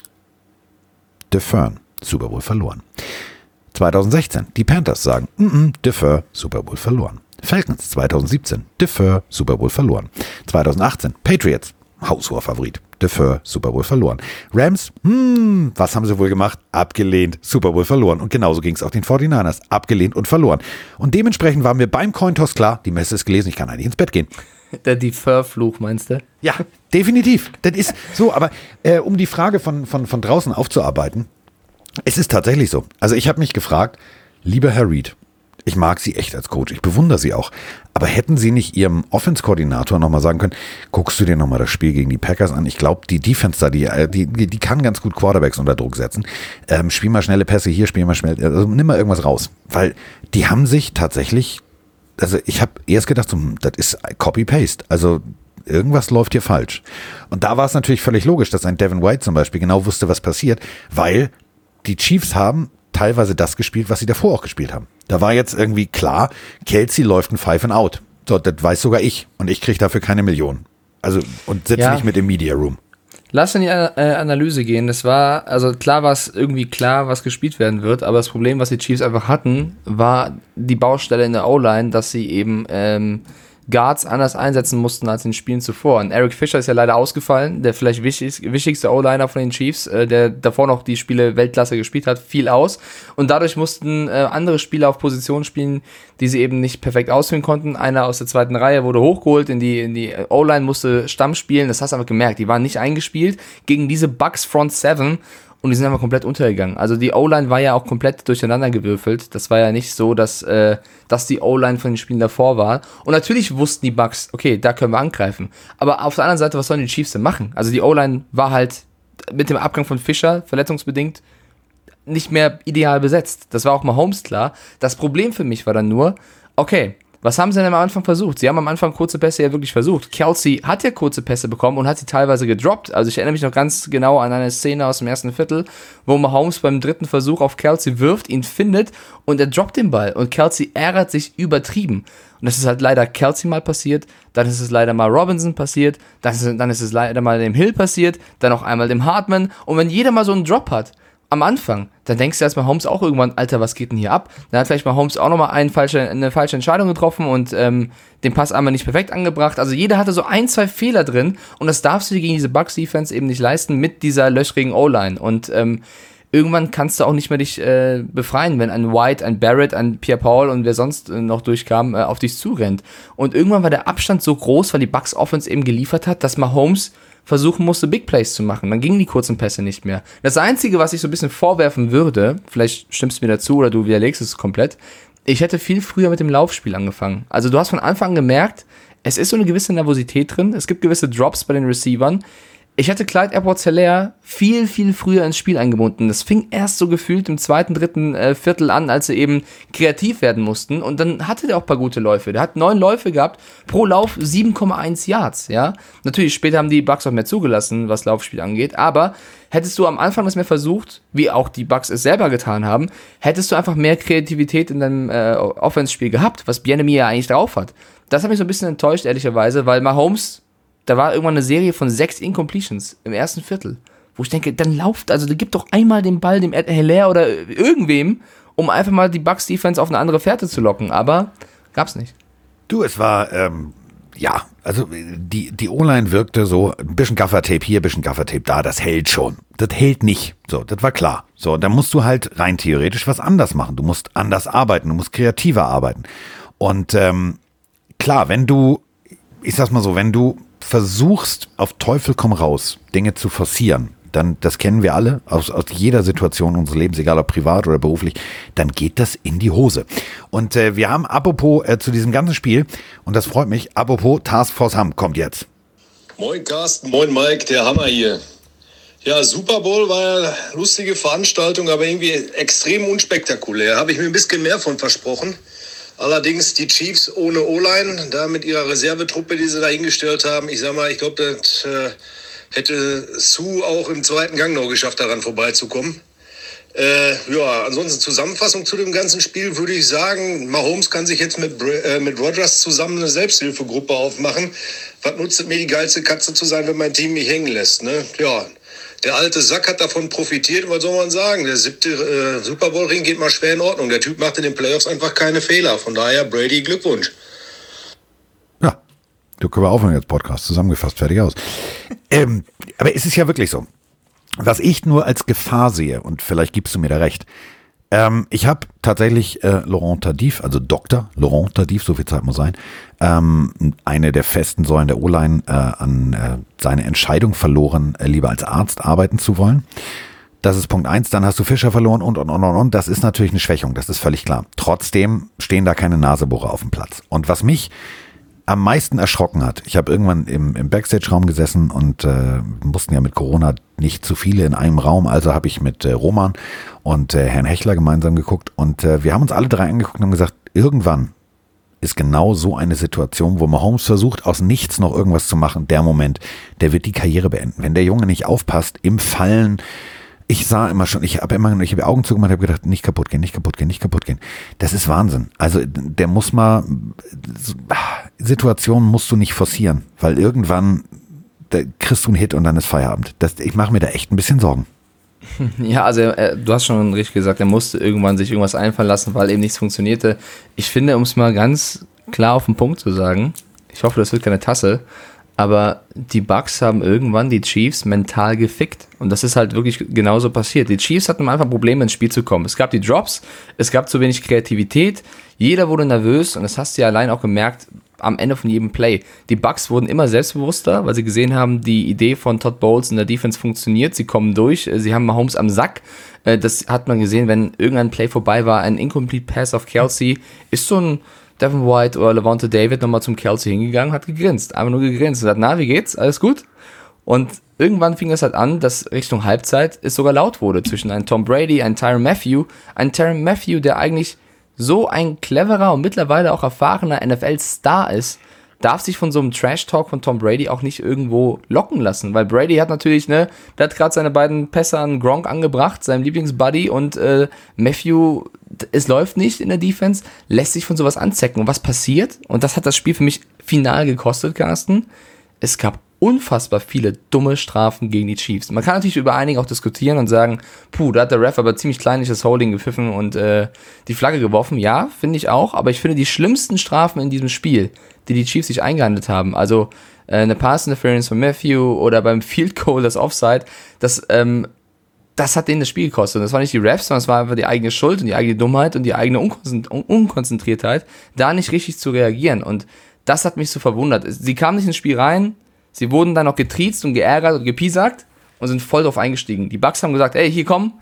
Defer, Super Bowl verloren. zweitausendsechzehn, die Panthers sagen, mm-mm, Defer, Super Bowl verloren. Falcons zweitausendsiebzehn, Defer, Super Bowl verloren. zweitausendachtzehn, Patriots, haushoher Favorit, Defer, Super Bowl verloren. Rams, hm, was haben sie wohl gemacht? Abgelehnt, Super Bowl verloren. Und genauso ging es auch den forty-niners, abgelehnt und verloren. Und dementsprechend waren wir beim Cointoss klar, die Messe ist gelesen, ich kann eigentlich ins Bett gehen. Der Defer-Fluch, meinst du? Ja, definitiv. Das ist so, aber äh, um die Frage von, von, von draußen aufzuarbeiten, es ist tatsächlich so. Also ich habe mich gefragt, lieber Herr Reed, ich mag Sie echt als Coach, ich bewundere Sie auch, aber hätten Sie nicht Ihrem Offense-Koordinator nochmal sagen können, guckst du dir nochmal das Spiel gegen die Packers an, ich glaube, die Defense da, die, die, die kann ganz gut Quarterbacks unter Druck setzen, ähm, spiel mal schnelle Pässe hier, spiel mal schnell, also nimm mal irgendwas raus, weil die haben sich tatsächlich, also ich habe erst gedacht, so, das ist Copy-Paste, also irgendwas läuft hier falsch. Und da war es natürlich völlig logisch, dass ein Devin White zum Beispiel genau wusste, was passiert, weil die Chiefs haben teilweise das gespielt, was sie davor auch gespielt haben. Da war jetzt irgendwie klar, Kelsey läuft ein Five and Out. So, das weiß sogar ich. Und ich kriege dafür keine Million. Also, und sitze Ja. nicht mit im Media Room. Lass in die äh, Analyse gehen. Das war, also klar war es irgendwie klar, was gespielt werden wird, aber das Problem, was die Chiefs einfach hatten, war die Baustelle in der O-Line, dass sie eben ähm, Guards anders einsetzen mussten als in den Spielen zuvor. Und Eric Fischer ist ja leider ausgefallen, der vielleicht wichtig, wichtigste O-Liner von den Chiefs, äh, der davor noch die Spiele Weltklasse gespielt hat, fiel aus. Und dadurch mussten äh, andere Spieler auf Positionen spielen, die sie eben nicht perfekt ausführen konnten. Einer aus der zweiten Reihe wurde hochgeholt in die, in die O-Line, musste Stamm spielen. Das hast du einfach gemerkt, die waren nicht eingespielt gegen diese Bucks Front Seven. Und die sind einfach komplett untergegangen. Also die O-Line war ja auch komplett durcheinander gewürfelt. Das war ja nicht so, dass, äh, dass die O-Line von den Spielen davor war. Und natürlich wussten die Bucks, okay, da können wir angreifen. Aber auf der anderen Seite, was sollen die Chiefs denn machen? Also die O-Line war halt mit dem Abgang von Fischer, verletzungsbedingt, nicht mehr ideal besetzt. Das war auch mal Mahomes klar. Das Problem für mich war dann nur, okay, was haben sie denn am Anfang versucht? Sie haben am Anfang kurze Pässe ja wirklich versucht. Kelsey hat ja kurze Pässe bekommen und hat sie teilweise gedroppt. Also ich erinnere mich noch ganz genau an eine Szene aus dem ersten Viertel, wo Mahomes beim dritten Versuch auf Kelsey wirft, ihn findet und er droppt den Ball. Und Kelsey ärgert sich übertrieben. Und das ist halt leider Kelsey mal passiert, dann ist es leider mal Robinson passiert, dann ist, dann ist es leider mal dem Hill passiert, dann auch einmal dem Hartman. Und wenn jeder mal so einen Drop hat, am Anfang, dann denkst du erstmal Holmes auch irgendwann, Alter, was geht denn hier ab? Dann hat vielleicht mal Holmes auch nochmal eine falsche, eine falsche Entscheidung getroffen und ähm, den Pass einmal nicht perfekt angebracht. Also jeder hatte so ein, zwei Fehler drin und das darfst du dir gegen diese Bucks-Defense eben nicht leisten mit dieser löchrigen O-Line. Und ähm, irgendwann kannst du auch nicht mehr dich äh, befreien, wenn ein White, ein Barrett, ein Pierre-Paul und wer sonst äh, noch durchkam, äh, auf dich zurennt. Und irgendwann war der Abstand so groß, weil die Bucks-Offense eben geliefert hat, dass Mahomes versuchen musste, Big Plays zu machen. Dann gingen die kurzen Pässe nicht mehr. Das Einzige, was ich so ein bisschen vorwerfen würde, vielleicht stimmst du mir dazu oder du widerlegst es komplett, ich hätte viel früher mit dem Laufspiel angefangen. Also du hast von Anfang an gemerkt, es ist so eine gewisse Nervosität drin, es gibt gewisse Drops bei den Receivern. Ich hätte Clyde Edwards-Helaire viel, viel früher ins Spiel eingebunden. Das fing erst so gefühlt im zweiten, dritten äh, Viertel an, als sie eben kreativ werden mussten. Und dann hatte der auch ein paar gute Läufe. Der hat neun Läufe gehabt, pro Lauf sieben Komma eins Yards, ja. Natürlich, später haben die Bucks auch mehr zugelassen, was Laufspiel angeht. Aber hättest du am Anfang das mehr versucht, wie auch die Bucks es selber getan haben, hättest du einfach mehr Kreativität in deinem äh, Offense-Spiel gehabt, was Bieniemy ja eigentlich drauf hat. Das hat mich so ein bisschen enttäuscht, ehrlicherweise, weil Mahomes, da war irgendwann eine Serie von sechs Incompletions im ersten Viertel, wo ich denke, dann lauft, also gib doch einmal den Ball dem Helaire oder irgendwem, um einfach mal die Bucks-Defense auf eine andere Fährte zu locken, aber gab's nicht. Du, es war, ähm, ja, also die, die O-Line wirkte so, ein bisschen Gaffertape hier, ein bisschen Gaffertape da, das hält schon. Das hält nicht. So, das war klar. So, dann musst du halt rein theoretisch was anders machen. Du musst anders arbeiten, du musst kreativer arbeiten. Und ähm, klar, wenn du, ich sag's mal so, wenn du versuchst, auf Teufel komm raus, Dinge zu forcieren, dann, das kennen wir alle, aus, aus jeder Situation unseres Lebens, egal ob privat oder beruflich, dann geht das in die Hose. Und äh, wir haben apropos äh, zu diesem ganzen Spiel, und das freut mich, apropos Task Force Hamm kommt jetzt. Moin Carsten, moin Mike, der Hammer hier. Ja, Super Bowl war eine lustige Veranstaltung, aber irgendwie extrem unspektakulär. Habe ich mir ein bisschen mehr von versprochen. Allerdings die Chiefs ohne O-Line, da mit ihrer Reservetruppe, die sie da hingestellt haben, ich sag mal, ich glaube, das äh, hätte Sue auch im zweiten Gang noch geschafft, daran vorbeizukommen. Äh, ja, ansonsten Zusammenfassung zu dem ganzen Spiel würde ich sagen, Mahomes kann sich jetzt mit, äh, mit Rodgers zusammen eine Selbsthilfegruppe aufmachen. Was nutzt es mir, die geilste Katze zu sein, wenn mein Team mich hängen lässt, ne? Ja, der alte Sack hat davon profitiert, was soll man sagen? Der siebte äh, Super Bowl-Ring geht mal schwer in Ordnung. Der Typ macht in den Playoffs einfach keine Fehler. Von daher, Brady, Glückwunsch. Ja, du können wir aufhören jetzt, Podcast, zusammengefasst, fertig aus. ähm, aber es ist ja wirklich so, was ich nur als Gefahr sehe, und vielleicht gibst du mir da recht, ähm, ich habe tatsächlich äh, Laurent Tardif, also Doktor Laurent Tardif, so viel Zeit muss sein, ähm, eine der festen Säulen der O-Line äh, an äh, seine Entscheidung verloren, äh, lieber als Arzt arbeiten zu wollen. Das ist Punkt eins, dann hast du Fischer verloren und, und, und, und, und. Das ist natürlich eine Schwächung, das ist völlig klar. Trotzdem stehen da keine Nasebohrer auf dem Platz. Und was mich am meisten erschrocken hat, ich habe irgendwann im, im Backstage-Raum gesessen und äh, mussten ja mit Corona nicht zu viele in einem Raum, also habe ich mit äh, Roman und äh, Herrn Hechler gemeinsam geguckt und äh, wir haben uns alle drei angeguckt und haben gesagt, irgendwann ist genau so eine Situation, wo Mahomes versucht, aus nichts noch irgendwas zu machen, der Moment, der wird die Karriere beenden. Wenn der Junge nicht aufpasst, im Fallen, ich sah immer schon, ich habe immer, ich habe Augen zugemacht, habe gedacht, nicht kaputt gehen, nicht kaputt gehen, nicht kaputt gehen. Das ist Wahnsinn. Also der muss mal, Situationen musst du nicht forcieren, weil irgendwann da kriegst du einen Hit und dann ist Feierabend. Das, ich mache mir da echt ein bisschen Sorgen. Ja, also äh, du hast schon richtig gesagt, er musste irgendwann sich irgendwas einfallen lassen, weil eben nichts funktionierte. Ich finde, um es mal ganz klar auf den Punkt zu sagen, ich hoffe, das wird keine Tasse, aber die Bucks haben irgendwann die Chiefs mental gefickt. Und das ist halt wirklich genauso passiert. Die Chiefs hatten einfach Probleme, ins Spiel zu kommen. Es gab die Drops, es gab zu wenig Kreativität, jeder wurde nervös und das hast du ja allein auch gemerkt am Ende von jedem Play. Die Bucks wurden immer selbstbewusster, weil sie gesehen haben, die Idee von Todd Bowles in der Defense funktioniert, sie kommen durch, sie haben Mahomes am Sack. Das hat man gesehen, wenn irgendein Play vorbei war, ein Incomplete Pass auf Kelsey, ist so ein Devin White oder Levante David nochmal zum Kelsey hingegangen, hat gegrinst, einfach nur gegrinst und sagt, na, wie geht's, alles gut? Und irgendwann fing es halt an, dass Richtung Halbzeit es sogar laut wurde zwischen einem Tom Brady, einem Tyrann Mathieu, ein Tyrann Mathieu, der eigentlich so ein cleverer und mittlerweile auch erfahrener N F L-Star ist, darf sich von so einem Trash-Talk von Tom Brady auch nicht irgendwo locken lassen, weil Brady hat natürlich, ne, der hat gerade seine beiden Pässe an Gronk angebracht, seinem Lieblingsbuddy, und äh, Mathieu, es läuft nicht in der Defense, lässt sich von sowas anzecken. Und was passiert? Und das hat das Spiel für mich final gekostet, Carsten. Es gab unfassbar viele dumme Strafen gegen die Chiefs. Man kann natürlich über einige auch diskutieren und sagen, puh, da hat der Ref aber ziemlich kleinliches Holding gepfiffen und äh, die Flagge geworfen. Ja, finde ich auch, aber ich finde die schlimmsten Strafen in diesem Spiel, die die Chiefs sich eingehandelt haben, also äh, eine Pass Interference von Mathieu oder beim Field Goal das Offside, das, ähm, das hat denen das Spiel gekostet. Und das war nicht die Refs, sondern es war einfach die eigene Schuld und die eigene Dummheit und die eigene Unkonzentriertheit, da nicht richtig zu reagieren. Und das hat mich so verwundert. Sie kamen nicht ins Spiel rein, sie wurden dann noch getriezt und geärgert und gepiesackt und sind voll drauf eingestiegen. Die Bucks haben gesagt, ey, hier komm,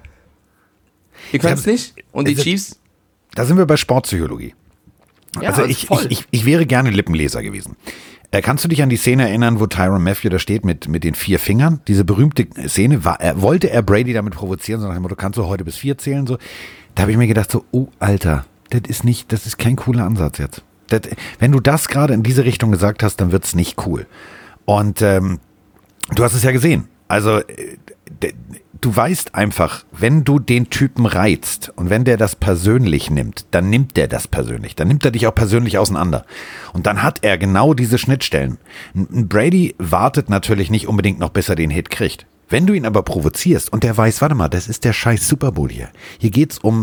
ihr könnt's ja, nicht. Und die Chiefs... Da sind wir bei Sportpsychologie. Ja, also ich, ich, ich, ich wäre gerne Lippenleser gewesen. Äh, kannst du dich an die Szene erinnern, wo Tyrann Mathieu da steht mit, mit den vier Fingern? Diese berühmte Szene, war, er, wollte er Brady damit provozieren, so nach dem Motto, kannst du heute bis vier zählen? So. Da habe ich mir gedacht so, oh Alter, das ist nicht, das ist kein cooler Ansatz jetzt. Das, wenn du das gerade in diese Richtung gesagt hast, dann wird's nicht cool. Und ähm, du hast es ja gesehen. Also äh, d- du weißt einfach, wenn du den Typen reizt und wenn der das persönlich nimmt, dann nimmt der das persönlich. Dann nimmt er dich auch persönlich auseinander. Und dann hat er genau diese Schnittstellen. Ein Brady wartet natürlich nicht unbedingt noch, bis er den Hit kriegt. Wenn du ihn aber provozierst und der weiß, warte mal, das ist der scheiß Super Bowl hier. Hier geht's um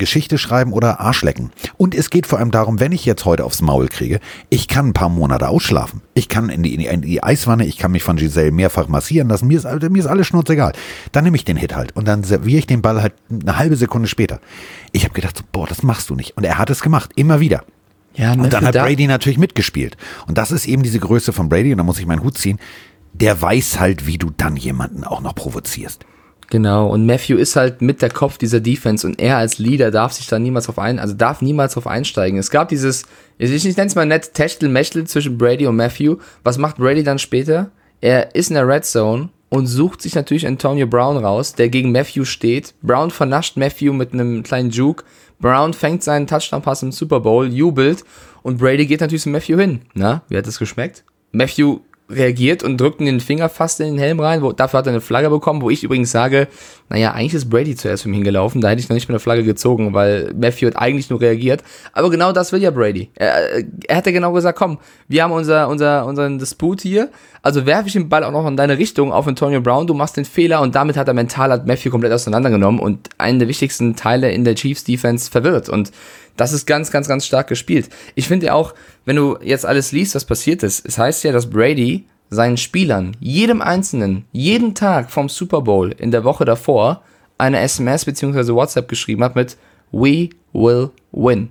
Geschichte schreiben oder Arschlecken. Und es geht vor allem darum, wenn ich jetzt heute aufs Maul kriege, ich kann ein paar Monate ausschlafen. Ich kann in die, in die Eiswanne, ich kann mich von Giselle mehrfach massieren lassen. Mir ist, mir ist alles schnurzegal. Dann nehme ich den Hit halt und dann serviere ich den Ball halt eine halbe Sekunde später. Ich habe gedacht, so, boah, das machst du nicht. Und er hat es gemacht, immer wieder. Ja, und dann hat Brady natürlich mitgespielt. Und das ist eben diese Größe von Brady, und da muss ich meinen Hut ziehen. Der weiß halt, wie du dann jemanden auch noch provozierst. Genau, und Matthew ist halt mit der Kopf dieser Defense und er als Leader darf sich da niemals drauf ein, also darf niemals drauf einsteigen. Es gab dieses, ich nenne es mal nett, Techtel-Mechtel zwischen Brady und Matthew. Was macht Brady dann später? Er ist in der Red Zone und sucht sich natürlich Antonio Brown raus, der gegen Matthew steht. Brown vernascht Matthew mit einem kleinen Juke. Brown fängt seinen Touchdown-Pass im Super Bowl, jubelt und Brady geht natürlich zu Matthew hin. Na, wie hat das geschmeckt? Matthew reagiert und drückt den Finger fast in den Helm rein, wo, dafür hat er eine Flagge bekommen, wo ich übrigens sage, naja, eigentlich ist Brady zuerst für mich hingelaufen, da hätte ich noch nicht mit der Flagge gezogen, weil Matthew hat eigentlich nur reagiert, aber genau das will ja Brady. Er, er hat ja genau gesagt, komm, wir haben unser, unser, unseren Disput hier, also werfe ich den Ball auch noch in deine Richtung auf Antonio Brown, du machst den Fehler und damit hat er mental hat Matthew komplett auseinandergenommen und einen der wichtigsten Teile in der Chiefs Defense verwirrt und das ist ganz, ganz, ganz stark gespielt. Ich finde ja auch, wenn du jetzt alles liest, was passiert ist, es heißt ja, dass Brady seinen Spielern, jedem Einzelnen, jeden Tag vom Super Bowl in der Woche davor eine S M S bzw. WhatsApp geschrieben hat mit We will win.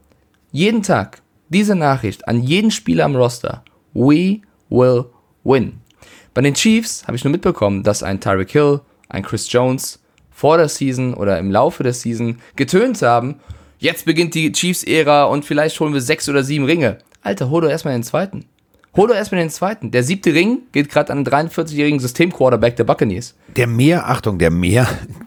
Jeden Tag diese Nachricht an jeden Spieler am Roster. We will win. Bei den Chiefs habe ich nur mitbekommen, dass ein Tyreek Hill, ein Chris Jones vor der Season oder im Laufe der Season getönt haben, jetzt beginnt die Chiefs-Ära und vielleicht holen wir sechs oder sieben Ringe. Alter, hol doch erstmal den zweiten. Hol doch erstmal den zweiten. Der siebte Ring geht gerade an den dreiundvierzigjährigen System-Quarterback der Buccaneers. Der mehr, Achtung, der mehr,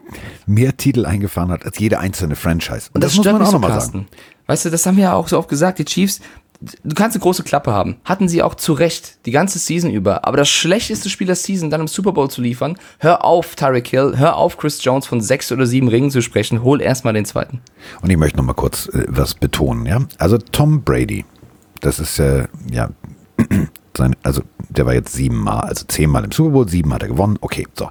mehr Titel eingefahren hat als jede einzelne Franchise. Und, und das, das muss man auch nochmal sagen. Weißt du, das haben wir ja auch so oft gesagt, die Chiefs, du kannst eine große Klappe haben. Hatten sie auch zu Recht, die ganze Season über. Aber das schlechteste Spiel der Season dann im Super Bowl zu liefern, hör auf Tyreek Hill, hör auf Chris Jones von sechs oder sieben Ringen zu sprechen, hol erstmal den zweiten. Und ich möchte noch mal kurz äh, was betonen, ja. Also Tom Brady, das ist äh, ja, sein, also der war jetzt siebenmal, also zehnmal im Super Bowl, sieben hat er gewonnen, okay, so.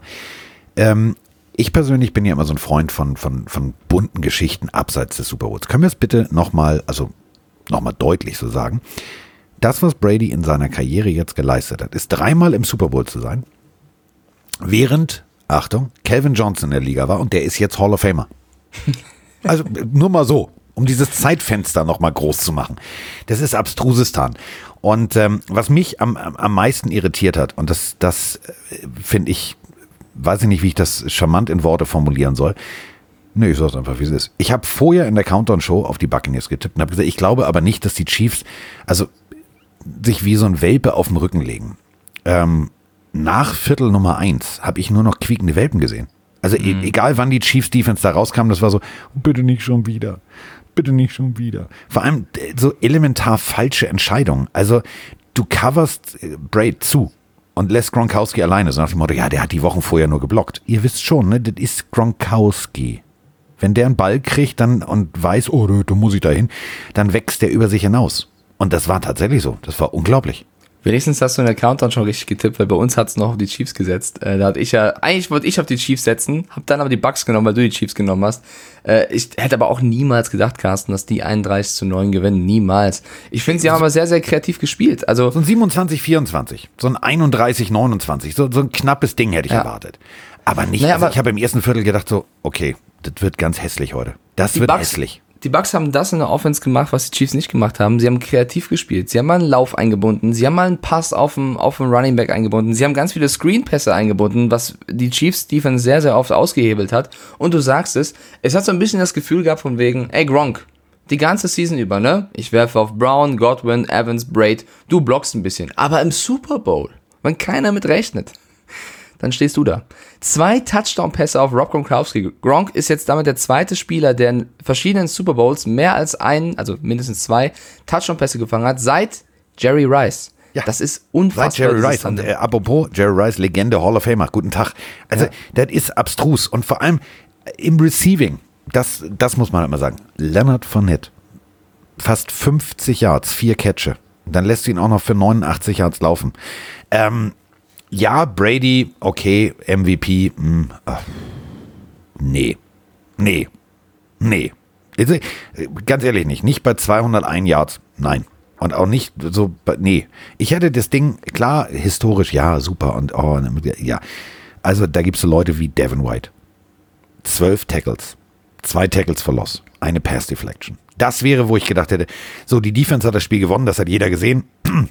Ähm, ich persönlich bin ja immer so ein Freund von, von, von bunten Geschichten abseits des Super Bowls. Können wir es bitte nochmal, also nochmal deutlich so sagen, das, was Brady in seiner Karriere jetzt geleistet hat, ist dreimal im Super Bowl zu sein, während, Achtung, Calvin Johnson in der Liga war und der ist jetzt Hall of Famer. Also nur mal so, um dieses Zeitfenster nochmal groß zu machen. Das ist Abstrusistan. Und ähm, was mich am, am meisten irritiert hat, und das, das äh, finde ich, weiß ich nicht, wie ich das charmant in Worte formulieren soll, nee, ich sag's einfach, wie es ist. Ich habe vorher in der Countdown-Show auf die Buccaneers getippt und habe gesagt, ich glaube aber nicht, dass die Chiefs also sich wie so ein Welpe auf den Rücken legen. Ähm, nach Viertel Nummer eins habe ich nur noch quiekende Welpen gesehen. Also mhm. e- egal wann die Chiefs-Defense da rauskam, das war so, bitte nicht schon wieder, bitte nicht schon wieder. Vor allem so elementar falsche Entscheidungen. Also du coverst Braid zu und lässt Gronkowski alleine, so nach dem Motto, ja, der hat die Wochen vorher nur geblockt. Ihr wisst schon, ne, das ist Gronkowski. Wenn der einen Ball kriegt dann und weiß, oh, da muss ich da hin, dann wächst der über sich hinaus. Und das war tatsächlich so. Das war unglaublich. Wenigstens hast du in der Countdown schon richtig getippt, weil bei uns hat es noch auf die Chiefs gesetzt. Äh, da hatte ich ja, eigentlich wollte ich auf die Chiefs setzen, hab dann aber die Bucks genommen, weil du die Chiefs genommen hast. Äh, ich hätte aber auch niemals gedacht, Carsten, dass die einunddreißig zu neun gewinnen. Niemals. Ich finde, sie haben aber sehr, sehr kreativ gespielt. Also so ein siebenundzwanzig vierundzwanzig, so ein einunddreißig neunundzwanzig, so, so ein knappes Ding hätte ich ja. erwartet. Aber nicht, naja, also aber ich habe im ersten Viertel gedacht so, okay, das wird ganz hässlich heute. Das wird Bucks, hässlich. Die Bucks haben das in der Offense gemacht, was die Chiefs nicht gemacht haben. Sie haben kreativ gespielt. Sie haben mal einen Lauf eingebunden. Sie haben mal einen Pass auf den, auf den Running Back eingebunden. Sie haben ganz viele Screen-Pässe eingebunden, was die Chiefs-Defense sehr, sehr oft ausgehebelt hat. Und du sagst es, es hat so ein bisschen das Gefühl gehabt von wegen, ey Gronk, die ganze Season über, ne? Ich werfe auf Brown, Godwin, Evans, Braid. Du blockst ein bisschen. Aber im Super Bowl, wenn keiner mit rechnet, dann stehst du da. Zwei Touchdown-Pässe auf Rob Gronkowski. Gronk ist jetzt damit der zweite Spieler, der in verschiedenen Super Bowls mehr als einen, also mindestens zwei Touchdown-Pässe gefangen hat, seit Jerry Rice. Ja, das ist unfassbar. Seit Jerry Rice. Und äh, apropos Jerry Rice, Legende, Hall of Famer, guten Tag. Also, ja. Das ist abstrus. Und vor allem im Receiving, das, das muss man halt mal sagen. Leonard Fournette, fast fünfzig Yards, vier Catche. Dann lässt du ihn auch noch für neunundachtzig Yards laufen. Ähm, Ja, Brady, okay, M V P, mh, ach, nee, nee, nee. Ganz ehrlich nicht. Nicht bei zweihunderteins Yards. Nein. Und auch nicht so, nee. Ich hätte das Ding, klar, historisch, ja, super. Und oh, ja. Also da gibt es so Leute wie Devin White. Zwölf Tackles. Zwei Tackles for Loss. Eine Pass Deflection. Das wäre, wo ich gedacht hätte, so, die Defense hat das Spiel gewonnen, das hat jeder gesehen.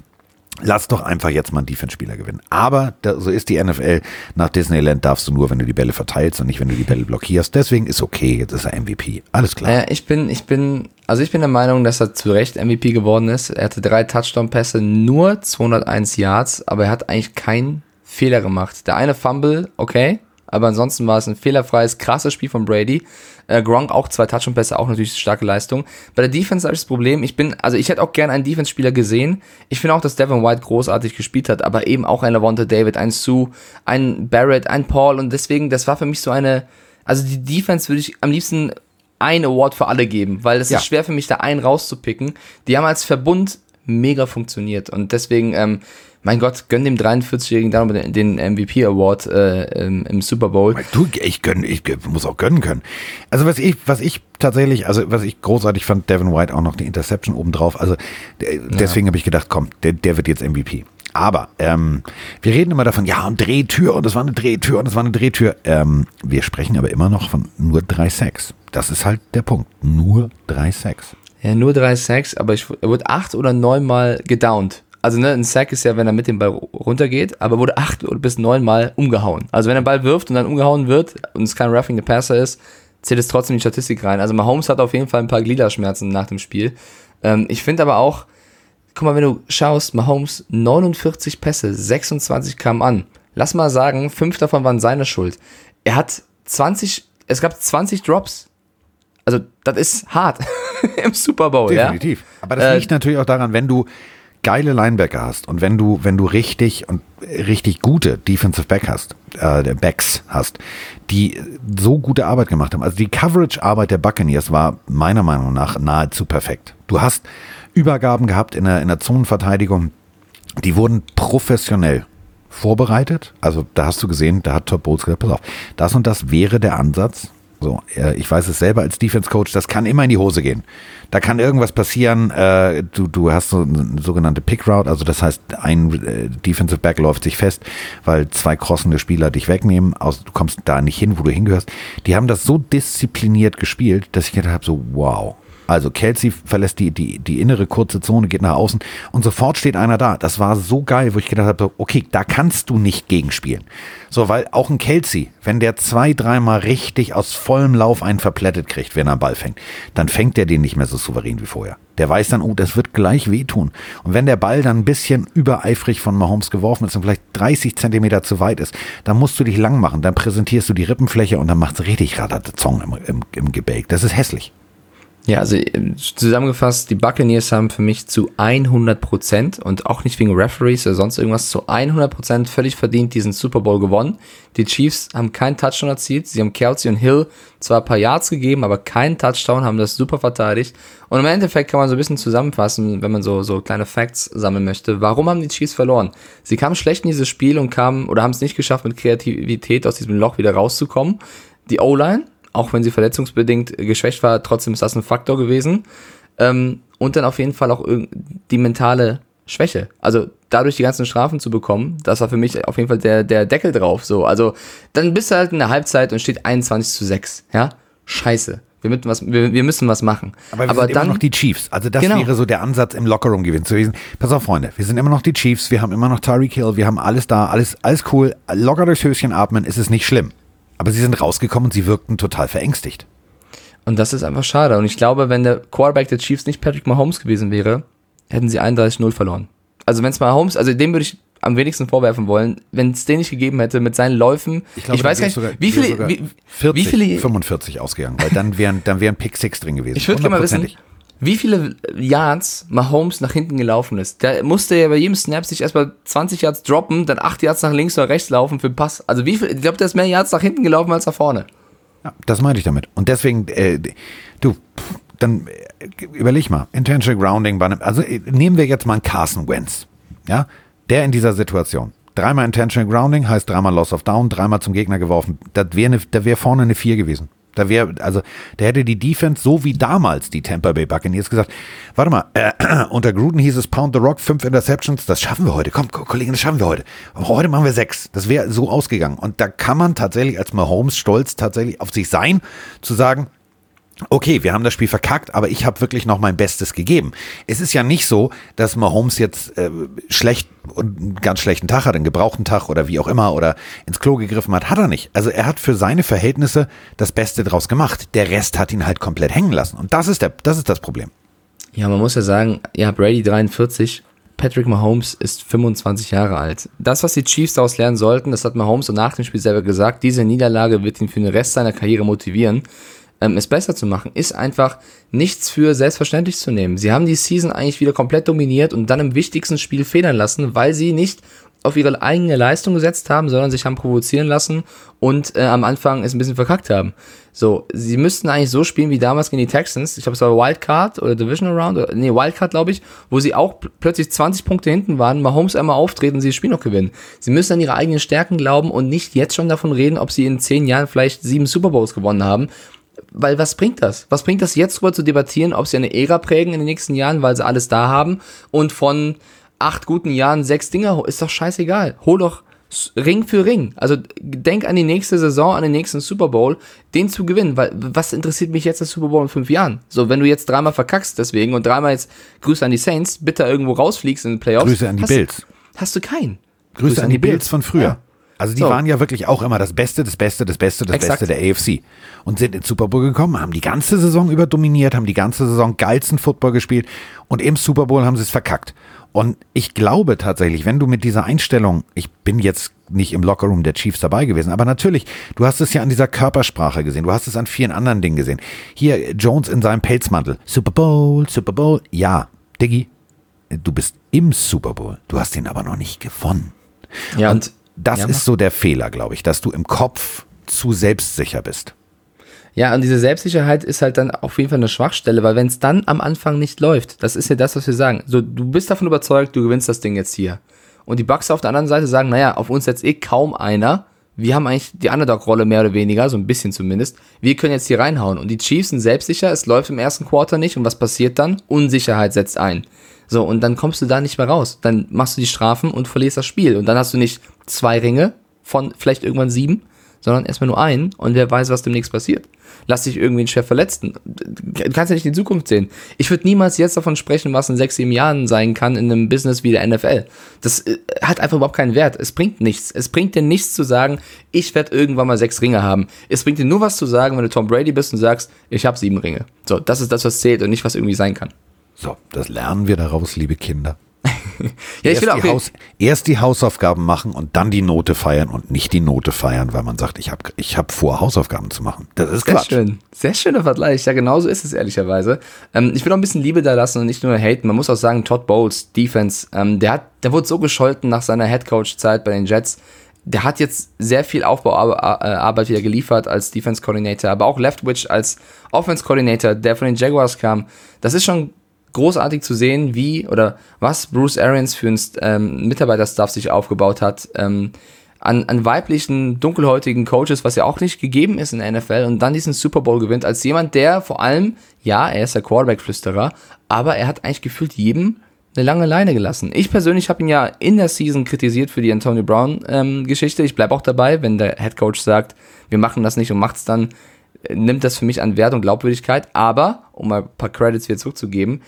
Lass doch einfach jetzt mal einen Defense-Spieler gewinnen. Aber da, so ist die N F L. Nach Disneyland darfst du nur, wenn du die Bälle verteilst und nicht, wenn du die Bälle blockierst. Deswegen ist okay, jetzt ist er M V P. Alles klar. Äh, ich bin, ich bin, also ich bin der Meinung, dass er zu Recht M V P geworden ist. Er hatte drei Touchdown-Pässe, nur zweihunderteins Yards, aber er hat eigentlich keinen Fehler gemacht. Der eine Fumble, okay, aber ansonsten war es ein fehlerfreies, krasses Spiel von Brady. Äh, Gronk auch zwei Touchdown-Pässe, auch natürlich starke Leistung. Bei der Defense habe ich das Problem, ich bin, also ich hätte auch gerne einen Defense-Spieler gesehen. Ich finde auch, dass Devin White großartig gespielt hat, aber eben auch ein Lavonte David, ein Sue, ein Barrett, ein Paul und deswegen, das war für mich so eine, also die Defense würde ich am liebsten einen Award für alle geben, weil es ja. ist schwer für mich, da einen rauszupicken. Die haben als Verbund mega funktioniert und deswegen, ähm, mein Gott, gönn dem dreiundvierzigjährigen dann den, den M V P Award äh, im, im Super Bowl. Du, ich gönn, ich muss auch gönnen können. Also was ich, was ich tatsächlich, also was ich großartig fand, Devin White auch noch die Interception obendrauf. Also deswegen ja. habe ich gedacht, komm, der, der wird jetzt M V P. Aber ähm, wir reden immer davon, ja, und Drehtür und es war eine Drehtür und es war eine Drehtür. Ähm, wir sprechen aber immer noch von nur drei Sacks. Das ist halt der Punkt. Nur drei Sacks. Ja, nur drei Sacks, aber ich, er wurde acht oder neun Mal gedownt. Also ne, ein Sack ist ja, wenn er mit dem Ball runtergeht, aber wurde acht oder bis neun Mal umgehauen. Also wenn er den Ball wirft und dann umgehauen wird und es kein Roughing the Passer ist, zählt es trotzdem in die Statistik rein. Also Mahomes hat auf jeden Fall ein paar Gliederschmerzen nach dem Spiel. Ähm, ich finde aber auch, guck mal, wenn du schaust, Mahomes neunundvierzig Pässe, sechsundzwanzig kamen an. Lass mal sagen, fünf davon waren seine Schuld. Er hat zwanzig, es gab zwanzig Drops. Also das ist hart im Super Bowl. Definitiv. Ja? Aber das äh, liegt natürlich auch daran, wenn du geile Linebacker hast und wenn du, wenn du richtig und richtig gute Defensive Back hast, äh, Backs hast, die so gute Arbeit gemacht haben. Also die Coverage-Arbeit der Buccaneers war meiner Meinung nach nahezu perfekt. Du hast Übergaben gehabt in der, in der Zonenverteidigung, die wurden professionell vorbereitet. Also da hast du gesehen, da hat Todd Bowles gesagt, pass auf, das und das wäre der Ansatz. So, ich weiß es selber als Defense Coach, das kann immer in die Hose gehen. Da kann irgendwas passieren, äh, du, du hast so eine sogenannte Pick Route, also das heißt, ein äh, Defensive Back läuft sich fest, weil zwei crossende Spieler dich wegnehmen, aus, du kommst da nicht hin, wo du hingehörst. Die haben das so diszipliniert gespielt, dass ich gedacht habe, so wow. Also Kelsey verlässt die, die, die innere kurze Zone, geht nach außen und sofort steht einer da. Das war so geil, wo ich gedacht habe, okay, da kannst du nicht gegenspielen. So, weil auch ein Kelsey, wenn der zwei, dreimal richtig aus vollem Lauf einen verplättet kriegt, wenn er einen Ball fängt, dann fängt der den nicht mehr so souverän wie vorher. Der weiß dann, oh, das wird gleich wehtun. Und wenn der Ball dann ein bisschen übereifrig von Mahomes geworfen ist und vielleicht dreißig Zentimeter zu weit ist, dann musst du dich lang machen, dann präsentierst du die Rippenfläche und dann macht es richtig Radatzong im, im, im Gebälk. Das ist hässlich. Ja, also zusammengefasst, die Buccaneers haben für mich zu hundert Prozent und auch nicht wegen Referees oder sonst irgendwas, zu hundert Prozent völlig verdient diesen Super Bowl gewonnen. Die Chiefs haben keinen Touchdown erzielt, sie haben Kelsey und Hill zwar ein paar Yards gegeben, aber keinen Touchdown, haben das super verteidigt. Und im Endeffekt kann man so ein bisschen zusammenfassen, wenn man so, so kleine Facts sammeln möchte. Warum haben die Chiefs verloren? Sie kamen schlecht in dieses Spiel und kamen, oder haben es nicht geschafft, mit Kreativität aus diesem Loch wieder rauszukommen. Die O-Line, auch wenn sie verletzungsbedingt geschwächt war, trotzdem ist das ein Faktor gewesen. Ähm, und dann auf jeden Fall auch die mentale Schwäche. Also dadurch die ganzen Strafen zu bekommen, das war für mich auf jeden Fall der, der Deckel drauf. So, also dann bist du halt in der Halbzeit und steht einundzwanzig zu sechs. Ja, scheiße. Wir müssen was, wir, wir müssen was machen. Aber wir Aber sind dann immer noch die Chiefs. Also das genau. wäre so der Ansatz im Lockerroom gewesen zu gewesen. Pass auf, Freunde, wir sind immer noch die Chiefs, wir haben immer noch Tyreek Hill, wir haben alles da, alles, alles cool. Locker durchs Höschen atmen, ist es nicht schlimm. Aber sie sind rausgekommen und sie wirkten total verängstigt. Und das ist einfach schade. Und ich glaube, wenn der Quarterback der Chiefs nicht Patrick Mahomes gewesen wäre, hätten sie einunddreißig null verloren. Also wenn es Mahomes, also dem würde ich am wenigsten vorwerfen wollen, wenn es den nicht gegeben hätte mit seinen Läufen. Ich, glaube, ich weiß gar nicht, sogar, wie viele, wie, vierzig, wie viele, fünfundvierzig ausgegangen, weil dann wären, dann wären Pick Six drin gewesen. Ich würde gerne mal wissen, wie viele Yards Mahomes nach hinten gelaufen ist. Der musste ja bei jedem Snap sich erstmal zwanzig Yards droppen, dann acht Yards nach links oder rechts laufen für den Pass. Also wie viel, ich glaube, der ist mehr Yards nach hinten gelaufen als nach vorne. Ja, das meinte ich damit. Und deswegen, äh, du, dann äh, überleg mal, Intentional Grounding, bei einem, also äh, nehmen wir jetzt mal einen Carson Wentz, ja, der in dieser Situation. Dreimal Intentional Grounding heißt dreimal Loss of Down, dreimal zum Gegner geworfen. Das wäre ne, da wäre vorne eine vier gewesen. Da wäre, also, der hätte die Defense so wie damals die Tampa Bay Buccaneers gesagt, warte mal, äh, unter Gruden hieß es Pound the Rock, fünf Interceptions, das schaffen wir heute. Komm, Kollegen, das schaffen wir heute. Heute machen wir sechs. Das wäre so ausgegangen. Und da kann man tatsächlich als Mahomes stolz tatsächlich auf sich sein, zu sagen, okay, wir haben das Spiel verkackt, aber ich habe wirklich noch mein Bestes gegeben. Es ist ja nicht so, dass Mahomes jetzt äh, schlecht und einen ganz schlechten Tag hat, einen gebrauchten Tag oder wie auch immer oder ins Klo gegriffen hat, hat er nicht. Also er hat für seine Verhältnisse das Beste draus gemacht. Der Rest hat ihn halt komplett hängen lassen. Und das ist der, das ist das Problem. Ja, man muss ja sagen, ja, Brady dreiundvierzig, Patrick Mahomes ist fünfundzwanzig Jahre alt. Das, was die Chiefs daraus lernen sollten, das hat Mahomes so nach dem Spiel selber gesagt, diese Niederlage wird ihn für den Rest seiner Karriere motivieren, es besser zu machen, ist einfach nichts für selbstverständlich zu nehmen. Sie haben die Season eigentlich wieder komplett dominiert und dann im wichtigsten Spiel federn lassen, weil sie nicht auf ihre eigene Leistung gesetzt haben, sondern sich haben provozieren lassen und äh, am Anfang es ein bisschen verkackt haben. So, sie müssten eigentlich so spielen wie damals gegen die Texans. Ich glaube, es war Wildcard oder Divisional Round, oder, nee, Wildcard, glaube ich, wo sie auch pl- plötzlich zwanzig Punkte hinten waren, Mahomes einmal auftreten und sie das Spiel noch gewinnen. Sie müssen an ihre eigenen Stärken glauben und nicht jetzt schon davon reden, ob sie in zehn Jahren vielleicht sieben Super Bowls gewonnen haben. Weil was bringt das? Was bringt das jetzt darüber zu debattieren, ob sie eine Ära prägen in den nächsten Jahren, weil sie alles da haben und von acht guten Jahren sechs Dinger, ist doch scheißegal. Hol doch Ring für Ring. Also denk an die nächste Saison, an den nächsten Super Bowl, den zu gewinnen, weil was interessiert mich jetzt das Super Bowl in fünf Jahren? So, wenn du jetzt dreimal verkackst deswegen und dreimal jetzt Grüße an die Saints, bitte irgendwo rausfliegst in den Playoffs. Grüße an die hast, Bills. Hast du keinen. Grüße, Grüße an die Bills von früher. Ja. Also die so. waren ja wirklich auch immer das Beste, das Beste, das Beste, das Exakt. Beste der A F C. Und sind ins Super Bowl gekommen, haben die ganze Saison über dominiert, haben die ganze Saison geilsten Football gespielt und im Super Bowl haben sie es verkackt. Und ich glaube tatsächlich, wenn du mit dieser Einstellung, ich bin jetzt nicht im Lockerroom der Chiefs dabei gewesen, aber natürlich, du hast es ja an dieser Körpersprache gesehen, du hast es an vielen anderen Dingen gesehen. Hier Jones in seinem Pelzmantel, Super Bowl, Super Bowl, ja, Diggi, du bist im Super Bowl, du hast ihn aber noch nicht gewonnen. Ja, und, und das ja, ist so der Fehler, glaube ich, dass du im Kopf zu selbstsicher bist. Ja, und diese Selbstsicherheit ist halt dann auf jeden Fall eine Schwachstelle, weil wenn es dann am Anfang nicht läuft, das ist ja das, was wir sagen. So, du bist davon überzeugt, du gewinnst das Ding jetzt hier. Und die Bucks auf der anderen Seite sagen, naja, auf uns setzt eh kaum einer. Wir haben eigentlich die Underdog-Rolle mehr oder weniger, so ein bisschen zumindest. Wir können jetzt hier reinhauen. Und die Chiefs sind selbstsicher, es läuft im ersten Quarter nicht. Und was passiert dann? Unsicherheit setzt ein. So, und dann kommst du da nicht mehr raus. Dann machst du die Strafen und verlierst das Spiel. Und dann hast du nicht zwei Ringe von vielleicht irgendwann sieben, sondern erstmal nur einen. Und wer weiß, was demnächst passiert. Lass dich irgendwie schwer verletzen. Du kannst ja nicht in die Zukunft sehen. Ich würde niemals jetzt davon sprechen, was in sechs, sieben Jahren sein kann in einem Business wie der N F L. Das äh, hat einfach überhaupt keinen Wert. Es bringt nichts. Es bringt dir nichts zu sagen, ich werde irgendwann mal sechs Ringe haben. Es bringt dir nur was zu sagen, wenn du Tom Brady bist und sagst, ich habe sieben Ringe. So, das ist das, was zählt und nicht, was irgendwie sein kann. So, das lernen wir daraus, liebe Kinder. Ja, ich erst, will auch die Haus, erst die Hausaufgaben machen und dann die Note feiern und nicht die Note feiern, weil man sagt, ich habe ich hab vor, Hausaufgaben zu machen. Das ist Sehr Quatsch. schön. Sehr schöner Vergleich. Ja, genau so ist es ehrlicherweise. Ähm, ich will auch ein bisschen Liebe da lassen und nicht nur haten. Man muss auch sagen, Todd Bowles, Defense, ähm, der hat, der wurde so gescholten nach seiner Headcoach-Zeit bei den Jets. Der hat jetzt sehr viel Aufbauarbeit wieder geliefert als Defense Coordinator, aber auch Leftwich als Offense Coordinator, der von den Jaguars kam. Das ist schon großartig zu sehen, wie oder was Bruce Arians für einen ähm, Mitarbeiterstaff sich aufgebaut hat, ähm, an, an weiblichen, dunkelhäutigen Coaches, was ja auch nicht gegeben ist in der N F L und dann diesen Super Bowl gewinnt, als jemand, der vor allem, ja, er ist der Quarterback-Flüsterer, aber er hat eigentlich gefühlt jedem eine lange Leine gelassen. Ich persönlich habe ihn ja in der Season kritisiert für die Antonio Brown-Geschichte. Ähm, ich bleibe auch dabei, wenn der Headcoach sagt, wir machen das nicht und macht's dann, nimmt das für mich an Wert und Glaubwürdigkeit, aber, um mal ein paar Credits wieder zurückzugeben,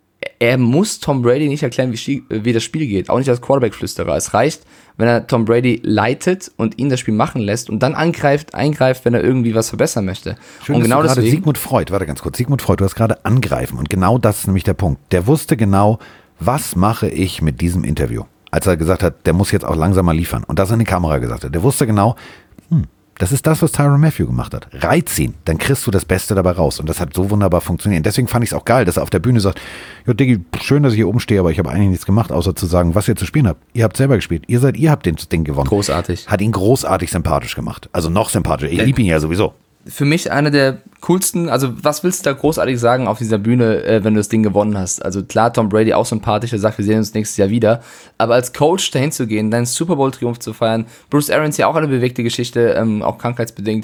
er muss Tom Brady nicht erklären, wie, wie das Spiel geht, auch nicht als Quarterback-Flüsterer. Es reicht, wenn er Tom Brady leitet und ihn das Spiel machen lässt und dann angreift, eingreift, wenn er irgendwie was verbessern möchte. Schön, und genau dass du deswegen, Sigmund Freud, warte ganz kurz, Sigmund Freud, du hast gerade angreifen und genau das ist nämlich der Punkt. Der wusste genau, was mache ich mit diesem Interview, als er gesagt hat, der muss jetzt auch langsam mal liefern und das an die Kamera gesagt hat. Der wusste genau, hm, das ist das, was Tyrann Mathieu gemacht hat. Reiz ihn, dann kriegst du das Beste dabei raus. Und das hat so wunderbar funktioniert. Deswegen fand ich es auch geil, dass er auf der Bühne sagt, ja Diggi, schön, dass ich hier oben stehe, aber ich habe eigentlich nichts gemacht, außer zu sagen, was ihr zu spielen habt. Ihr habt selber gespielt. Ihr seid, ihr habt das Ding gewonnen. großartig. Hat ihn großartig sympathisch gemacht. Also noch sympathischer. Ich liebe ihn ja sowieso. Für mich einer der coolsten, also was willst du da großartig sagen auf dieser Bühne, äh, wenn du das Ding gewonnen hast? Also klar, Tom Brady auch sympathisch, der sagt, wir sehen uns nächstes Jahr wieder, aber als Coach dahin zu gehen, deinen Super Bowl-Triumph zu feiern, Bruce Arians ja auch eine bewegte Geschichte, ähm, auch krankheitsbedingt,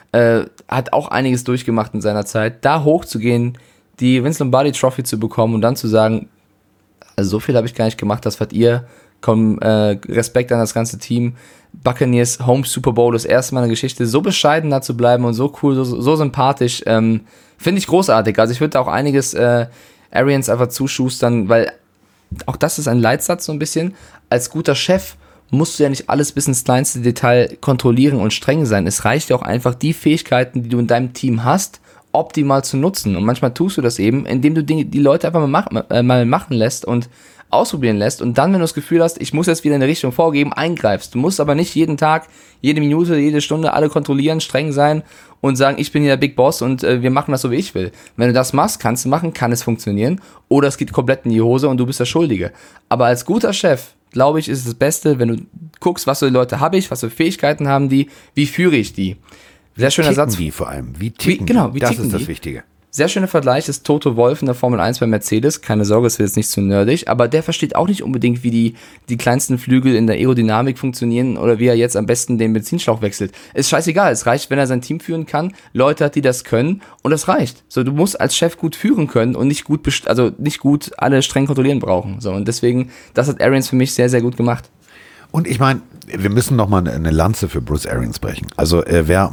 äh, hat auch einiges durchgemacht in seiner Zeit. Da hochzugehen, die Vince Lombardi Trophy zu bekommen und dann zu sagen, also so viel habe ich gar nicht gemacht, das wart ihr, komm, äh, Respekt an das ganze Team. Buccaneers Home Super Bowl, das erste Mal in der Geschichte, so bescheiden da zu bleiben und so cool, so, so sympathisch, ähm, finde ich großartig. Also ich würde auch einiges äh, Arians einfach zuschustern, weil auch das ist ein Leitsatz so ein bisschen. Als guter Chef musst du ja nicht alles bis ins kleinste Detail kontrollieren und streng sein. Es reicht ja auch einfach, die Fähigkeiten, die du in deinem Team hast, optimal zu nutzen. Und manchmal tust du das eben, indem du Dinge, die Leute einfach mal, mach, äh, mal machen lässt und ausprobieren lässt und dann, wenn du das Gefühl hast, ich muss jetzt wieder in eine Richtung vorgeben, eingreifst. Du musst aber nicht jeden Tag, jede Minute, jede Stunde alle kontrollieren, streng sein und sagen, ich bin hier der Big Boss und äh, wir machen das so, wie ich will. Wenn du das machst, kannst du machen, kann es funktionieren oder es geht komplett in die Hose und du bist der Schuldige. Aber als guter Chef, glaube ich, ist es das Beste, wenn du guckst, was für Leute habe ich, was für Fähigkeiten haben die, wie führe ich die. Sehr schöner Satz. Wie vor allem, wie ticken wie, genau, wie die? Das ticken ist das die? Wichtige. Sehr schöner Vergleich ist Toto Wolff in der Formel eins bei Mercedes. Keine Sorge, es wird jetzt nicht zu nerdig, aber der versteht auch nicht unbedingt, wie die, die kleinsten Flügel in der Aerodynamik funktionieren oder wie er jetzt am besten den Benzinschlauch wechselt. Ist scheißegal, es reicht, wenn er sein Team führen kann, Leute hat, die das können und das reicht. So, du musst als Chef gut führen können und nicht gut, best- also nicht gut alle streng kontrollieren brauchen. So, und deswegen, das hat Arians für mich sehr, sehr gut gemacht. Und ich meine, wir müssen noch mal eine Lanze für Bruce Arians brechen. Also äh, wer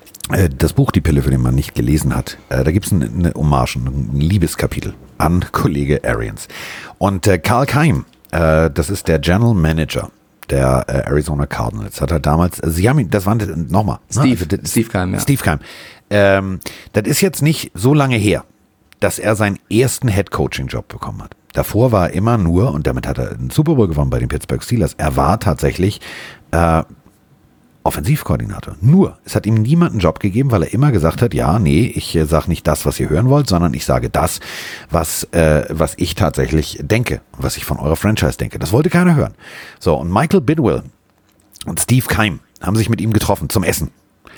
das Buch Die Pille für den man nicht gelesen hat, äh, da gibt es eine, eine Hommage, ein Liebeskapitel an Kollege Arians. Und äh, Carl Keim, äh, das ist der General Manager der äh, Arizona Cardinals, hat er damals, also sie haben ihn, das war nochmal. Steve, ne? also, Steve Keim, ja. Steve Keim. Ähm, das ist jetzt nicht so lange her, dass er seinen ersten Head-Coaching-Job bekommen hat. Davor war er immer nur, und damit hat er einen Super Bowl gewonnen bei den Pittsburgh Steelers, er war tatsächlich äh, Offensivkoordinator. Nur, es hat ihm niemand einen Job gegeben, weil er immer gesagt hat, ja, nee, ich äh, sage nicht das, was ihr hören wollt, sondern ich sage das, was, äh, was ich tatsächlich denke, was ich von eurer Franchise denke. Das wollte keiner hören. So, und Michael Bidwill und Steve Keim haben sich mit ihm getroffen zum Essen.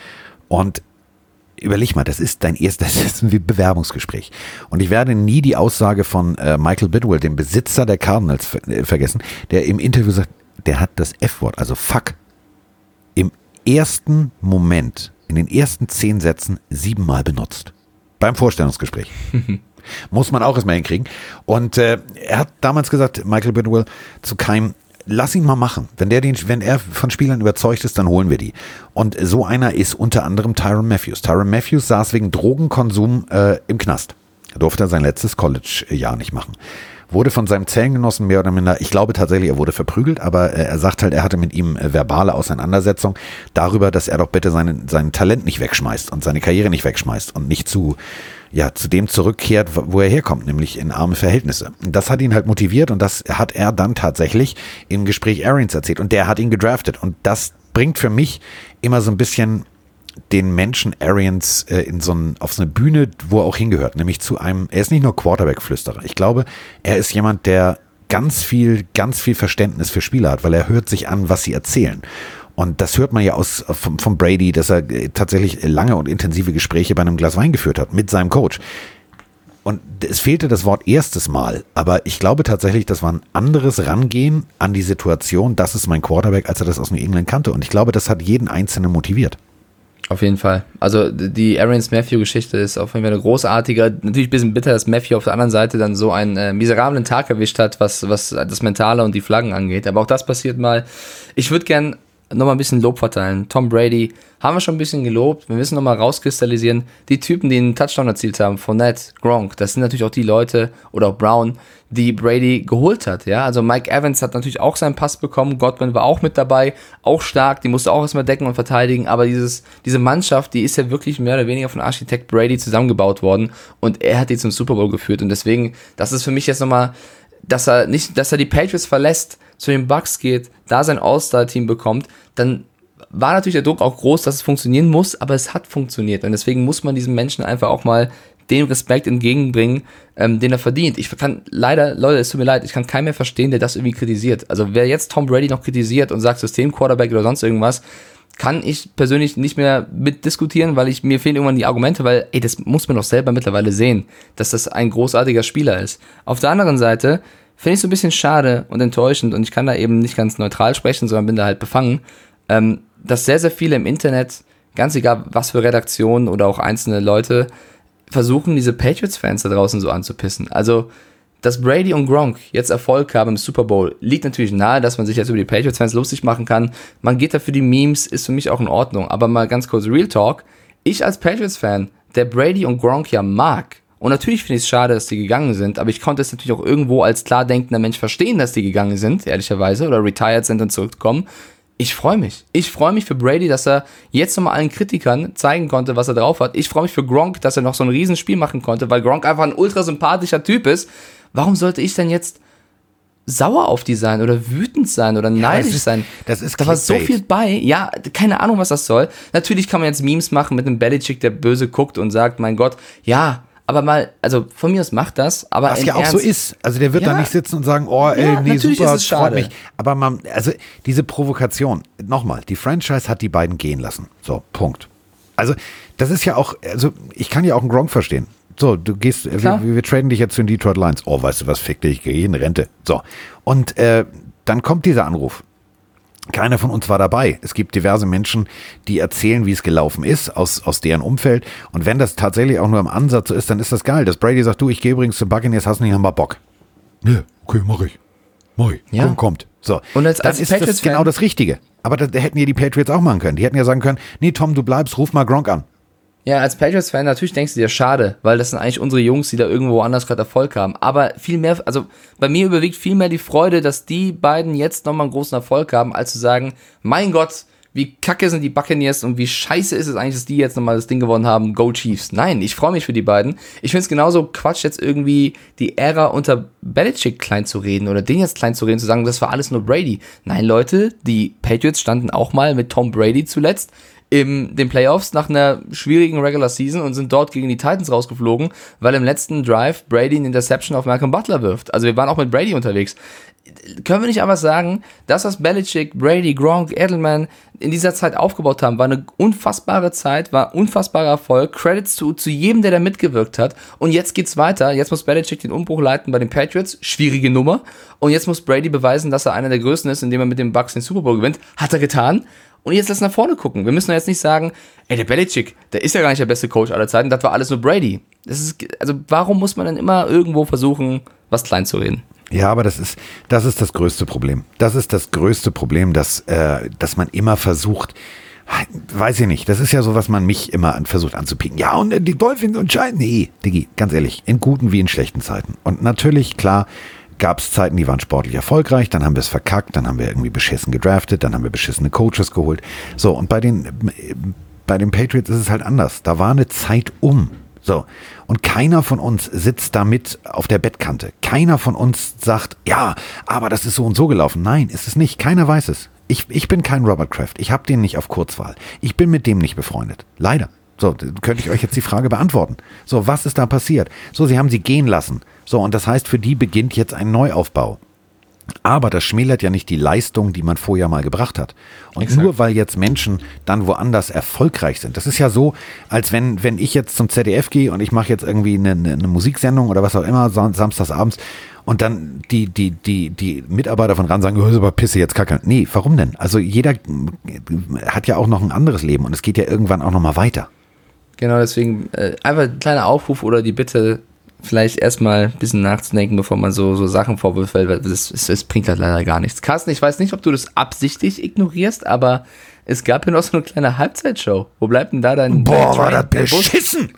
Und überleg mal, das ist dein erstes, das ist ein Bewerbungsgespräch. Und ich werde nie die Aussage von äh, Michael Bidwill, dem Besitzer der Cardinals, ver- äh, vergessen, der im Interview sagt, der hat das F-Wort, also fuck, im ersten Moment, in den ersten zehn Sätzen siebenmal benutzt. Beim Vorstellungsgespräch. Muss man auch erstmal hinkriegen. Und äh, er hat damals gesagt, Michael Bidwill, zu Keim, lass ihn mal machen. Wenn, der den, wenn er von Spielern überzeugt ist, dann holen wir die. Und so einer ist unter anderem Tyrann Matthews. Tyrann Matthews saß wegen Drogenkonsum äh, im Knast. Er durfte sein letztes College-Jahr nicht machen. Wurde von seinem Zellengenossen mehr oder minder, ich glaube tatsächlich, er wurde verprügelt, aber äh, er sagt halt, er hatte mit ihm äh, verbale Auseinandersetzung darüber, dass er doch bitte seinen, sein Talent nicht wegschmeißt und seine Karriere nicht wegschmeißt und nicht zu, ja, zu dem zurückkehrt, wo er herkommt, nämlich in arme Verhältnisse. Und das hat ihn halt motiviert und das hat er dann tatsächlich im Gespräch Arians erzählt und der hat ihn gedraftet und das bringt für mich immer so ein bisschen den Menschen Arians äh, in so ein, auf so eine Bühne, wo er auch hingehört, nämlich zu einem, er ist nicht nur Quarterback-Flüsterer. Ich glaube, er ist jemand, der ganz viel, ganz viel Verständnis für Spieler hat, weil er hört sich an, was sie erzählen. Und das hört man ja aus vom, vom Brady, dass er äh, tatsächlich lange und intensive Gespräche bei einem Glas Wein geführt hat mit seinem Coach. Und es fehlte das Wort erstes Mal, aber ich glaube tatsächlich, das war ein anderes Rangehen an die Situation, das ist mein Quarterback, als er das aus New England kannte. Und ich glaube, das hat jeden Einzelnen motiviert. Auf jeden Fall. Also die Arians-Matthew-Geschichte ist auf jeden Fall eine großartige. Natürlich ein bisschen bitter, dass Matthew auf der anderen Seite dann so einen äh, miserablen Tag erwischt hat, was, was das Mentale und die Flaggen angeht. Aber auch das passiert mal. Ich würde gern nochmal ein bisschen Lob verteilen. Tom Brady haben wir schon ein bisschen gelobt. Wir müssen nochmal rauskristallisieren. Die Typen, die einen Touchdown erzielt haben, Fournette, Gronk, das sind natürlich auch die Leute, oder auch Brown, die Brady geholt hat. Ja, also Mike Evans hat natürlich auch seinen Pass bekommen. Godwin war auch mit dabei, auch stark. Die musste auch erstmal decken und verteidigen. Aber dieses, diese Mannschaft, die ist ja wirklich mehr oder weniger von Architekt Brady zusammengebaut worden. Und er hat die zum Super Bowl geführt. Und deswegen, das ist für mich jetzt nochmal, dass er nicht, dass er die Patriots verlässt, zu den Bucks geht, da sein All-Star-Team bekommt, dann war natürlich der Druck auch groß, dass es funktionieren muss, aber es hat funktioniert. Und deswegen muss man diesem Menschen einfach auch mal den Respekt entgegenbringen, ähm, den er verdient. Ich kann leider, Leute, es tut mir leid, ich kann keinen mehr verstehen, der das irgendwie kritisiert. Also wer jetzt Tom Brady noch kritisiert und sagt System-Quarterback oder sonst irgendwas, kann ich persönlich nicht mehr mitdiskutieren, weil ich, mir fehlen irgendwann die Argumente, weil, ey, das muss man doch selber mittlerweile sehen, dass das ein großartiger Spieler ist. Auf der anderen Seite finde ich so ein bisschen schade und enttäuschend und ich kann da eben nicht ganz neutral sprechen, sondern bin da halt befangen, ähm, dass sehr, sehr viele im Internet ganz egal, was für Redaktionen oder auch einzelne Leute versuchen, diese Patriots-Fans da draußen so anzupissen. Also, dass Brady und Gronk jetzt Erfolg haben im Super Bowl, liegt natürlich nahe, dass man sich jetzt über die Patriots-Fans lustig machen kann. Man geht da für die Memes, ist für mich auch in Ordnung. Aber mal ganz kurz Real Talk. Ich als Patriots-Fan, der Brady und Gronk ja mag, und natürlich finde ich es schade, dass die gegangen sind, aber ich konnte es natürlich auch irgendwo als klar denkender Mensch verstehen, dass die gegangen sind, ehrlicherweise, oder retired sind und zurückkommen. Ich freue mich. Ich freue mich für Brady, dass er jetzt nochmal allen Kritikern zeigen konnte, was er drauf hat. Ich freue mich für Gronk, dass er noch so ein Riesenspiel machen konnte, weil Gronk einfach ein ultra sympathischer Typ ist. Warum sollte ich denn jetzt sauer auf die sein oder wütend sein oder neidisch das ist, sein? Das ist da war so Clickbait. viel bei. Ja, keine Ahnung, was das soll. Natürlich kann man jetzt Memes machen mit einem Belichick, der böse guckt und sagt, mein Gott, ja, aber mal, also von mir aus macht das, aber Was im ja auch Ernst, so ist. Also der wird Ja. da nicht sitzen und sagen, oh, ey, Ja, nee, natürlich super, ist es freut schade. mich. Aber man, also diese Provokation, nochmal, die Franchise hat die beiden gehen lassen. So, Punkt. Also das ist ja auch, also ich kann ja auch einen Gronk verstehen. So, du gehst, wir, Klar. wir traden dich jetzt zu den Detroit Lions. Oh, weißt du was, fick dich, ich gehe in Rente. So, und äh, dann kommt dieser Anruf. Keiner von uns war dabei. Es gibt diverse Menschen, die erzählen, wie es gelaufen ist, aus, aus deren Umfeld. Und wenn das tatsächlich auch nur im Ansatz so ist, dann ist das geil. Dass Brady sagt, du, ich gehe übrigens zu Buccaneers, hast du nicht einmal Bock? Nee, okay, mach ich. Mach ich. Ja. Komm, kommt. So. Und als- dann als ist das Patriots-Fan- genau das Richtige. Aber da, da hätten ja die Patriots auch machen können. Die hätten ja sagen können, nee, Tom, du bleibst, ruf mal Gronk an. Ja, als Patriots-Fan natürlich denkst du dir, schade, weil das sind eigentlich unsere Jungs, die da irgendwo anders gerade Erfolg haben. Aber viel mehr, also bei mir überwiegt viel mehr die Freude, dass die beiden jetzt nochmal einen großen Erfolg haben, als zu sagen, mein Gott, wie kacke sind die Buccaneers und wie scheiße ist es eigentlich, dass die jetzt nochmal das Ding gewonnen haben, Go Chiefs. Nein, ich freue mich für die beiden. Ich finde es genauso Quatsch, jetzt irgendwie die Ära unter Belichick klein zu reden oder den jetzt klein zu reden, zu sagen, das war alles nur Brady. Nein, Leute, die Patriots standen auch mal mit Tom Brady zuletzt in den Playoffs nach einer schwierigen Regular Season und sind dort gegen die Titans rausgeflogen, weil im letzten Drive Brady eine Interception auf Malcolm Butler wirft. Also wir waren auch mit Brady unterwegs. Können wir nicht einfach sagen, das, was Belichick, Brady, Gronk, Edelman in dieser Zeit aufgebaut haben, war eine unfassbare Zeit, war unfassbarer Erfolg. Credits zu, zu jedem, der da mitgewirkt hat. Und jetzt geht's weiter. Jetzt muss Belichick den Umbruch leiten bei den Patriots. Schwierige Nummer. Und jetzt muss Brady beweisen, dass er einer der Größten ist, indem er mit den Bucks den Super Bowl gewinnt. Hat er getan. Und jetzt lass nach vorne gucken. Wir müssen jetzt nicht sagen, ey, der Belichick, der ist ja gar nicht der beste Coach aller Zeiten, das war alles nur Brady. Das ist, also warum muss man dann immer irgendwo versuchen, was klein zu reden? Ja, aber das ist, das ist das größte Problem. Das ist das größte Problem, dass, äh, dass man immer versucht, weiß ich nicht, das ist ja so, was man mich immer an, versucht anzupicken. Ja, und äh, die Dolphins und Schein. Nee, Diggi, ganz ehrlich, in guten wie in schlechten Zeiten. Und natürlich, klar, gab es Zeiten, die waren sportlich erfolgreich, dann haben wir es verkackt, dann haben wir irgendwie beschissen gedraftet, dann haben wir beschissene Coaches geholt. So, und bei den, bei den Patriots ist es halt anders. Da war eine Zeit um. So, und keiner von uns sitzt damit auf der Bettkante. Keiner von uns sagt, ja, aber das ist so und so gelaufen. Nein, ist es nicht. Keiner weiß es. Ich, ich bin kein Robert Kraft. Ich habe den nicht auf Kurzwahl. Ich bin mit dem nicht befreundet. Leider. So, könnte ich euch jetzt die Frage beantworten. So, was ist da passiert? So, sie haben sie gehen lassen. So, und das heißt, für die beginnt jetzt ein Neuaufbau. Aber das schmälert ja nicht die Leistung, die man vorher mal gebracht hat. Und Exakt. nur weil jetzt Menschen dann woanders erfolgreich sind. Das ist ja so, als wenn, wenn ich jetzt zum Z D F gehe und ich mache jetzt irgendwie eine, eine, eine Musiksendung oder was auch immer, sam- samstagsabends, und dann die, die, die, die Mitarbeiter von RAN sagen, oh, ist aber Pisse, jetzt kacke. Nee, warum denn? Also jeder hat ja auch noch ein anderes Leben und es geht ja irgendwann auch noch mal weiter. Genau, deswegen äh, einfach ein kleiner Aufruf oder die Bitte, vielleicht erstmal ein bisschen nachzudenken, bevor man so, so Sachen vorwirft, weil das, das, das bringt halt leider gar nichts. Carsten, ich weiß nicht, ob du das absichtlich ignorierst, aber es gab ja noch so eine kleine Halbzeitshow. Wo bleibt denn da dein Boah, dein war Train, das dein Bus? beschissen!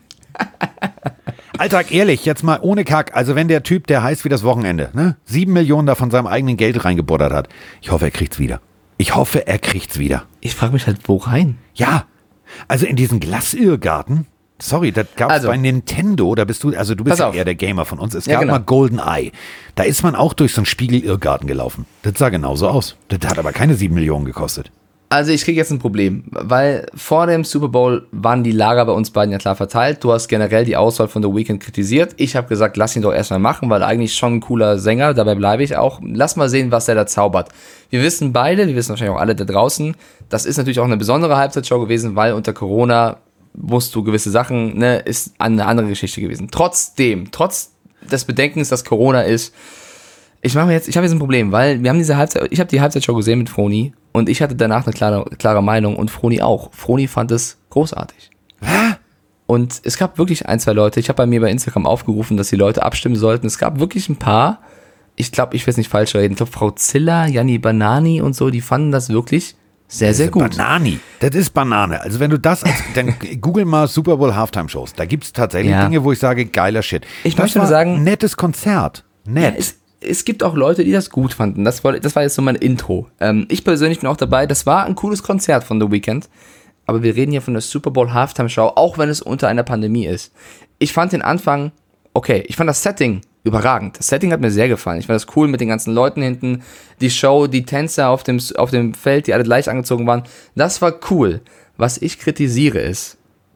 Alltag, ehrlich, jetzt mal ohne Kack. Also wenn der Typ, der heißt wie das Wochenende, ne, sieben Millionen da von seinem eigenen Geld reingebuttert hat, ich hoffe, er kriegt's wieder. Ich hoffe, er kriegt's wieder. Ich frage mich halt, wo rein? Ja, also in diesen Glasirrgarten, sorry, das gab's Also. bei Nintendo, da bist du, also du bist Pass ja auf. eher der Gamer von uns. Es Ja, gab genau. mal GoldenEye. Da ist man auch durch so einen Spiegelirrgarten gelaufen. Das sah genauso aus. Das hat aber keine sieben Millionen gekostet. Also ich kriege jetzt ein Problem, weil vor dem Super Bowl waren die Lager bei uns beiden ja klar verteilt. Du hast generell die Auswahl von The Weeknd kritisiert. Ich habe gesagt, lass ihn doch erstmal machen, weil eigentlich schon ein cooler Sänger, dabei bleibe ich auch. Lass mal sehen, was der da zaubert. Wir wissen beide, wir wissen wahrscheinlich auch alle da draußen, das ist natürlich auch eine besondere Halbzeitshow gewesen, weil unter Corona musst du gewisse Sachen, ne, ist eine andere Geschichte gewesen. Trotzdem, trotz des Bedenkens, dass Corona ist, ich mache mir jetzt, ich habe jetzt ein Problem, weil wir haben diese Halbzeit, ich habe die Halbzeitshow gesehen mit Froni Und ich hatte danach eine klare, klare Meinung und Froni auch. Froni fand es großartig. Hä? Und es gab wirklich ein, zwei Leute, ich habe bei mir bei Instagram aufgerufen, dass die Leute abstimmen sollten. Es gab wirklich ein paar, ich glaube, ich will es nicht falsch reden, ich glaube Frau Ziller, Janni Banani und so, die fanden das wirklich sehr, sehr gut. Banani, das ist Banane. Also wenn du das, als, dann google mal Super Bowl Halftime Shows. Da gibt es tatsächlich Ja. Dinge, wo ich sage, geiler Shit. Ich das möchte war nur sagen- ein nettes Konzert. Nett. Ja, es, es gibt auch Leute, die das gut fanden. Das war, das war jetzt so mein Intro. Ähm, ich persönlich bin auch dabei. Das war ein cooles Konzert von The Weeknd. Aber wir reden hier von der Super Bowl Halftime Show, auch wenn es unter einer Pandemie ist. Ich fand den Anfang okay. Ich fand das Setting überragend. Das Setting hat mir sehr gefallen. Ich fand das cool mit den ganzen Leuten hinten. Die Show, die Tänzer auf dem, auf dem Feld, die alle gleich angezogen waren. Das war cool. Was ich kritisiere ist,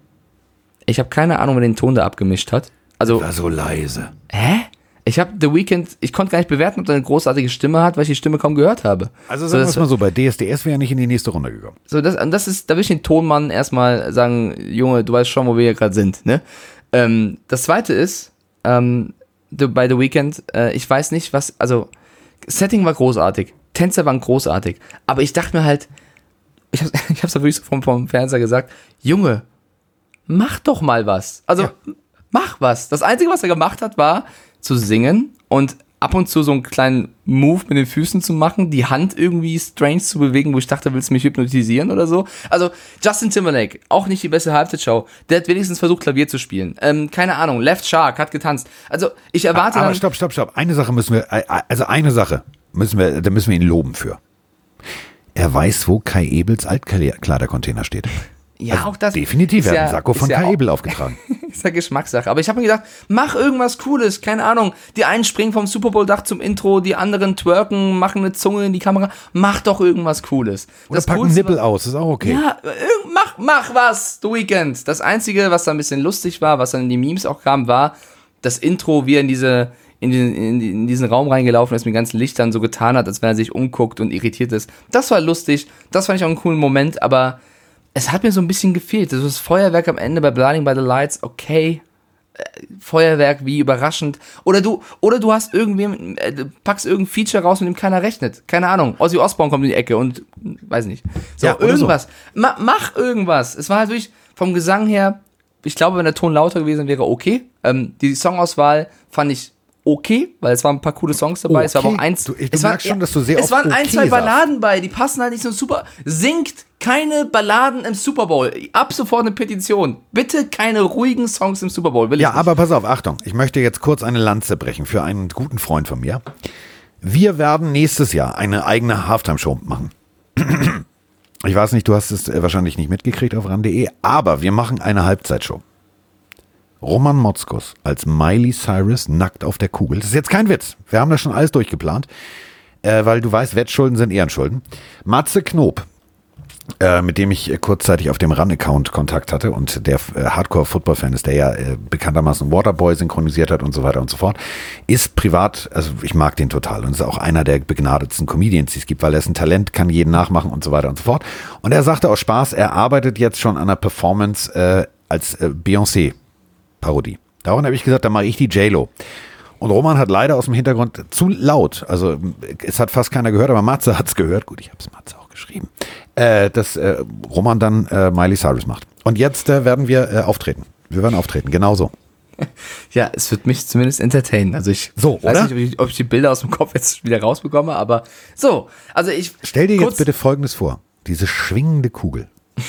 ich habe keine Ahnung, wer den Ton da abgemischt hat. Also, War so leise. hä? Ich habe The Weeknd, ich konnte gar nicht bewerten, ob er eine großartige Stimme hat, weil ich die Stimme kaum gehört habe. Also so, sagen wir das, es mal so, bei D S D S wäre er nicht in die nächste Runde gekommen. so das, und das ist, da will ich den Tonmann erstmal sagen, Junge, du weißt schon, wo wir hier gerade sind, ne? Ähm, das zweite ist, ähm, the, bei The Weeknd, äh, ich weiß nicht, was, also, Setting war großartig, Tänzer waren großartig, aber ich dachte mir halt, ich hab's, ich hab's da wirklich so vom, vom Fernseher gesagt, Junge, mach doch mal was. Also, Ja. mach was. Das Einzige, was er gemacht hat, war zu singen und ab und zu so einen kleinen Move mit den Füßen zu machen, die Hand irgendwie strange zu bewegen, wo ich dachte, willst du mich hypnotisieren oder so. Also, Justin Timberlake, auch nicht die beste Halbzeitshow. Der hat wenigstens versucht, Klavier zu spielen. Ähm, keine Ahnung, Left Shark hat getanzt. Also, ich erwarte Aber dann... stopp, stopp, stopp. Eine Sache müssen wir, also eine Sache müssen wir, da müssen wir ihn loben für. Er weiß, wo Kai Ebels Altkleidercontainer steht. Ja, Also auch das definitiv, ist er ja- hat einen Sakko ist von ja Kai auch- Ebel aufgetragen. ist ja Geschmackssache. Aber ich habe mir gedacht, mach irgendwas Cooles, keine Ahnung. Die einen springen vom Super Bowl-Dach zum Intro, die anderen twerken, machen eine Zunge in die Kamera. Mach doch irgendwas Cooles. Oder packen Coolste Nippel war- aus, ist auch okay. Ja, irg- mach, mach was, The Weeknd. Das Einzige, was da ein bisschen lustig war, was dann in die Memes auch kam, war das Intro, wie er in diese... In, den, in, die- in diesen Raum reingelaufen ist, mit den ganzen Lichtern so getan hat, als wenn er sich umguckt und irritiert ist. Das war lustig, das fand ich auch einen coolen Moment, aber es hat mir so ein bisschen gefehlt. Also das Feuerwerk am Ende bei Blinding by the Lights, okay. Äh, Feuerwerk, wie überraschend. Oder du, oder du hast irgendwem, äh, du packst irgendein Feature raus, mit dem keiner rechnet. Keine Ahnung. Ozzy Osbourne kommt in die Ecke und hm, weiß nicht. So, Ja, oder irgendwas. Ma, mach irgendwas. Es war halt wirklich vom Gesang her, ich glaube, wenn der Ton lauter gewesen wäre, okay. Ähm, die Songauswahl fand ich okay, weil es waren ein paar coole Songs dabei. Es war aber auch Okay. eins. Du- ich- du es waren, merkst schon, dass du sehr Es oft waren ein, okay zwei sagst. Balladen bei, die passen halt nicht so super. Singt keine Balladen im Super Bowl. Ab sofort eine Petition. Bitte keine ruhigen Songs im Super Bowl. Will Ja, ich nicht. aber pass auf, Achtung, ich möchte jetzt kurz eine Lanze brechen für einen guten Freund von mir. Wir werden nächstes Jahr eine eigene Halftime-Show machen. Ich weiß nicht, du hast es äh, wahrscheinlich nicht mitgekriegt auf ran punkt de, aber wir machen eine Halbzeitshow. Roman Motzkus als Miley Cyrus nackt auf der Kugel. Das ist jetzt kein Witz. Wir haben das schon alles durchgeplant, äh, weil du weißt, Wettschulden sind Ehrenschulden. Matze Knob, äh, mit dem ich äh, kurzzeitig auf dem Run-Account Kontakt hatte und der äh, Hardcore-Football-Fan ist, der ja äh, bekanntermaßen Waterboy synchronisiert hat und so weiter und so fort, ist privat, also ich mag den total und ist auch einer der begnadetsten Comedians, die es gibt, weil er ist ein Talent, kann jeden nachmachen und so weiter und so fort. Und er sagte aus Spaß, er arbeitet jetzt schon an einer Performance äh, als äh, Beyoncé Parodie. Daraufhin habe ich gesagt, dann mache ich die J-Lo. Und Roman hat leider aus dem Hintergrund zu laut, also es hat fast keiner gehört, aber Matze hat es gehört, gut, ich habe es Matze auch geschrieben, äh, dass äh, Roman dann äh, Miley Cyrus macht. Und jetzt äh, werden wir äh, auftreten. Wir werden auftreten, genauso. Ja, es wird mich zumindest entertainen. Also ich So, weiß oder? nicht, ob ich, ob ich die Bilder aus dem Kopf jetzt wieder rausbekomme, aber so. Also ich Stell dir kurz- jetzt bitte Folgendes vor, diese schwingende Kugel.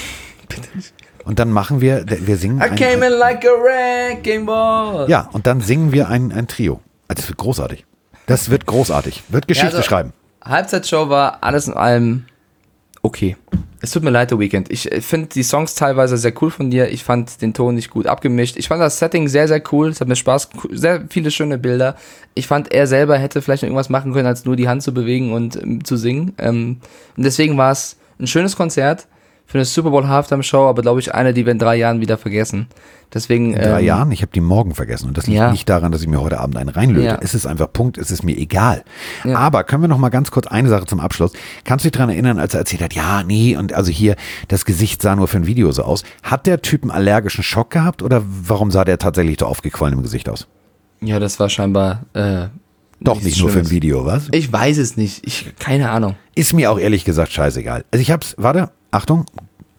Und dann machen wir, wir singen I came ein, in like a wrecking ball. ja, und dann singen wir ein, ein Trio. Also das wird großartig. Das wird großartig. Wird Geschichte Ja, also, schreiben. Halbzeitshow war alles in allem okay. Es tut mir leid, The Weeknd. Ich finde die Songs teilweise sehr cool von dir. Ich fand den Ton nicht gut abgemischt. Ich fand das Setting sehr, sehr cool. Es hat mir Spaß, sehr viele schöne Bilder. Ich fand, er selber hätte vielleicht noch irgendwas machen können, als nur die Hand zu bewegen und ähm, zu singen. Ähm, und deswegen war es ein schönes Konzert für eine Super Bowl Halftime Show, aber glaube ich eine, die wir in drei Jahren wieder vergessen. Deswegen, In drei ähm, Jahren, ich habe die morgen vergessen und das liegt ja. nicht daran, dass ich mir heute Abend einen reinlöte. Ja. Es ist einfach Punkt, es ist mir egal. Ja. Aber können wir noch mal ganz kurz eine Sache zum Abschluss. Kannst du dich daran erinnern, als er erzählt hat, ja, nee, und also hier, das Gesicht sah nur für ein Video so aus. Hat der Typ einen allergischen Schock gehabt oder warum sah der tatsächlich so aufgequollen im Gesicht aus? Ja, das war scheinbar äh, Doch nichts nicht nur für ein Schlimmes. Video, was? Ich weiß es nicht. Ich, keine Ahnung. Ist mir auch ehrlich gesagt scheißegal. Also ich hab's, warte, Achtung.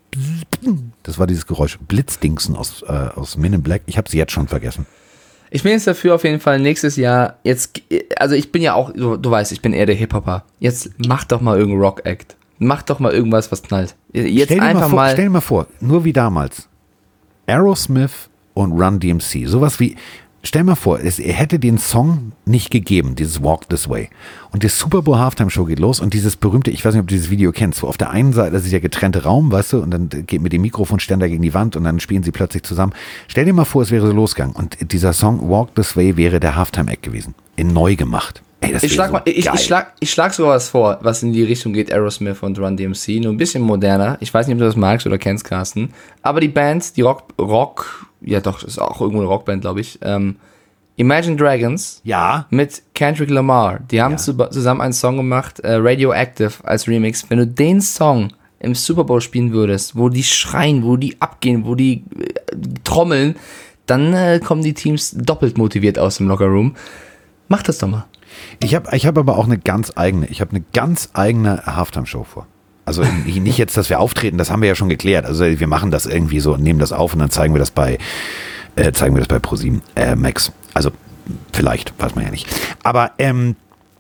Das war dieses Geräusch. Blitzdingsen aus, äh, aus Men in Black. Ich hab's jetzt schon vergessen. Ich bin jetzt dafür auf jeden Fall nächstes Jahr, jetzt, also ich bin ja auch, du, du weißt, ich bin eher der Hip-Hopper. Jetzt mach doch mal irgendeinen Rock-Act. Mach doch mal irgendwas, was knallt. Jetzt Stell dir einfach mal, vor, mal. Stell dir mal vor, nur wie damals. Aerosmith und Run D M C. Sowas wie, stell dir mal vor, es er hätte den Song nicht gegeben, dieses Walk This Way. Und die Super Bowl Halftime Show geht los und dieses berühmte, ich weiß nicht, ob du dieses Video kennst, wo auf der einen Seite, das ist ja getrennte Raum, weißt du, und dann geht mit dem Mikrofonständer gegen die Wand und dann spielen sie plötzlich zusammen. Stell dir mal vor, es wäre so losgegangen und dieser Song Walk This Way wäre der Halftime Act gewesen. In neu gemacht. Ey, das Ich schlag, so mal, ich, geil. ich, schlag, ich schlag sogar was vor, was in die Richtung geht, Aerosmith und Run D M C. Nur ein bisschen moderner. Ich weiß nicht, ob du das magst oder kennst, Carsten. Aber die Band, die Rock, Rock, ja doch, das ist auch irgendwo eine Rockband, glaube ich. Ähm, Imagine Dragons Ja. mit Kendrick Lamar. Die haben Ja. zu, zusammen einen Song gemacht, äh, Radioactive als Remix. Wenn du den Song im Super Bowl spielen würdest, wo die schreien, wo die abgehen, wo die äh, trommeln, dann äh, kommen die Teams doppelt motiviert aus dem Lockerroom. Mach das doch mal. Ich habe ich hab aber auch eine ganz eigene, ich habe eine ganz eigene Halftime-Show vor. Also nicht jetzt, dass wir auftreten, das haben wir ja schon geklärt. Also wir machen das irgendwie so, nehmen das auf und dann zeigen wir das bei, äh, zeigen wir das bei ProSieben äh, Max. Also vielleicht, weiß man ja nicht. Aber ähm,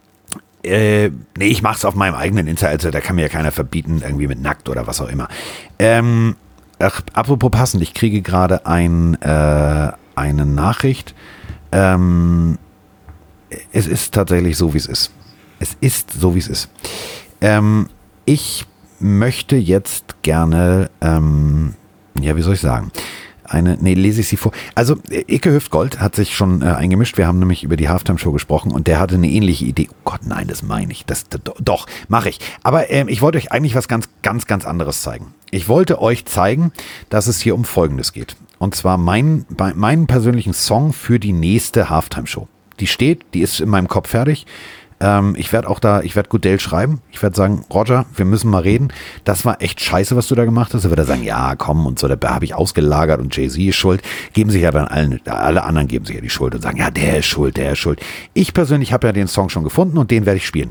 äh, nee, ich mache es auf meinem eigenen Insta, also da kann mir ja keiner verbieten, irgendwie mit nackt oder was auch immer. Ähm, ach, apropos passend, ich kriege gerade ein, äh, eine Nachricht. Ähm, Es ist tatsächlich so, wie es ist. Es ist so, wie es ist. Ähm, ich möchte jetzt gerne, ähm, ja, wie soll ich sagen? Eine, nee, lese ich sie vor. Also, Icke Hüftgold hat sich schon äh, eingemischt. Wir haben nämlich über die Halftime-Show gesprochen und der hatte eine ähnliche Idee. Oh Gott, nein, das meine ich. Das, das, doch, mache ich. Aber ähm, ich wollte euch eigentlich was ganz, ganz, ganz anderes zeigen. Ich wollte euch zeigen, dass es hier um Folgendes geht. Und zwar mein, bei, meinen persönlichen Song für die nächste Halftime-Show. Die steht, die ist in meinem Kopf fertig. Ähm, ich werde auch da, ich werde Goodell schreiben. Ich werde sagen, Roger, wir müssen mal reden. Das war echt scheiße, was du da gemacht hast. Er wird er sagen, ja, komm und so, da habe ich ausgelagert und Jay-Z ist schuld. Geben sich ja dann allen, alle anderen geben sich ja die Schuld und sagen, ja, der ist schuld, der ist schuld. Ich persönlich habe ja den Song schon gefunden und den werde ich spielen.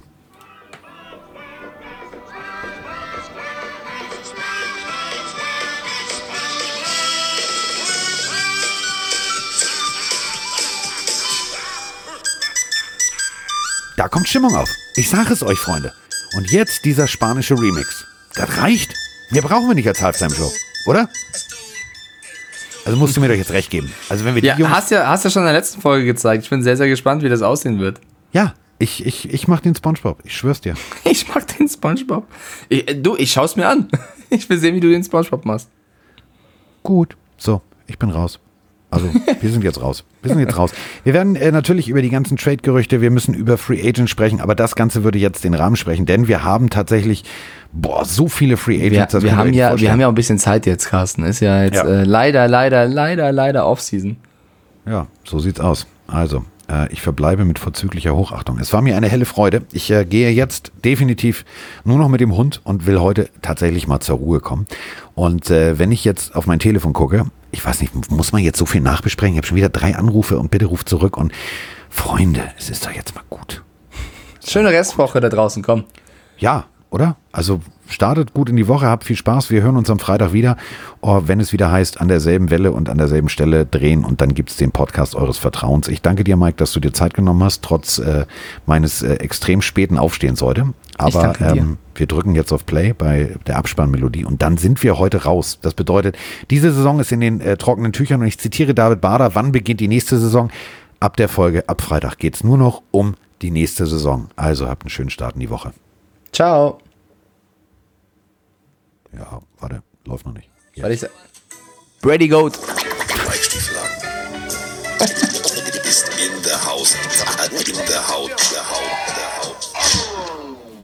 Da kommt Stimmung auf. Ich sage es euch, Freunde. Und jetzt dieser spanische Remix. Das reicht. Mehr brauchen wir nicht als Halftime-Show, oder? Also musst du mir doch jetzt recht geben. Also wenn wir die Ja, Jungs... hast ja, hast ja schon in der letzten Folge gezeigt. Ich bin sehr, sehr gespannt, wie das aussehen wird. Ja, ich, ich, ich mach den SpongeBob. Ich schwör's dir. Ich mag den SpongeBob. Ich, du, ich schau's mir an. Ich will sehen, wie du den SpongeBob machst. Gut. So, ich bin raus. Also, wir sind jetzt raus. Wir sind jetzt raus. Wir werden äh, natürlich über die ganzen Trade-Gerüchte, wir müssen über Free Agents sprechen, aber das Ganze würde jetzt den Rahmen sprechen, denn wir haben tatsächlich, boah, so viele Free Agents. Wir, das wir, könnt ihr euch haben nicht ja, wir vorstellen. haben ja auch ein bisschen Zeit jetzt, Carsten. Ist ja jetzt Ja. Äh, leider, leider, leider, leider Off-Season. Ja, so sieht's aus. Also, äh, ich verbleibe mit vorzüglicher Hochachtung. Es war mir eine helle Freude. Ich äh, gehe jetzt definitiv nur noch mit dem Hund und will heute tatsächlich mal zur Ruhe kommen. Und äh, wenn ich jetzt auf mein Telefon gucke, ich weiß nicht, muss man jetzt so viel nachbesprechen? Ich habe schon wieder drei Anrufe und bitte ruft zurück. Und Freunde, es ist doch jetzt mal gut. Schöne Restwoche da draußen, komm. Ja, oder? Also startet gut in die Woche, habt viel Spaß. Wir hören uns am Freitag wieder, oh, wenn es wieder heißt, an derselben Welle und an derselben Stelle drehen und dann gibt's den Podcast eures Vertrauens. Ich danke dir, Mike, dass du dir Zeit genommen hast, trotz äh, meines äh, extrem späten Aufstehens heute. Aber danke dir. ähm, wir drücken jetzt auf Play bei der Abspannmelodie und dann sind wir heute raus. Das bedeutet, diese Saison ist in den äh, trockenen Tüchern und ich zitiere David Bader, wann beginnt die nächste Saison? Ab der Folge, ab Freitag geht's nur noch um die nächste Saison. Also habt einen schönen Start in die Woche. Ciao. Ja, warte, läuft noch nicht. Ja. Warte, ich sa- Brady Goat. Mike Stiefel ist in der Haus.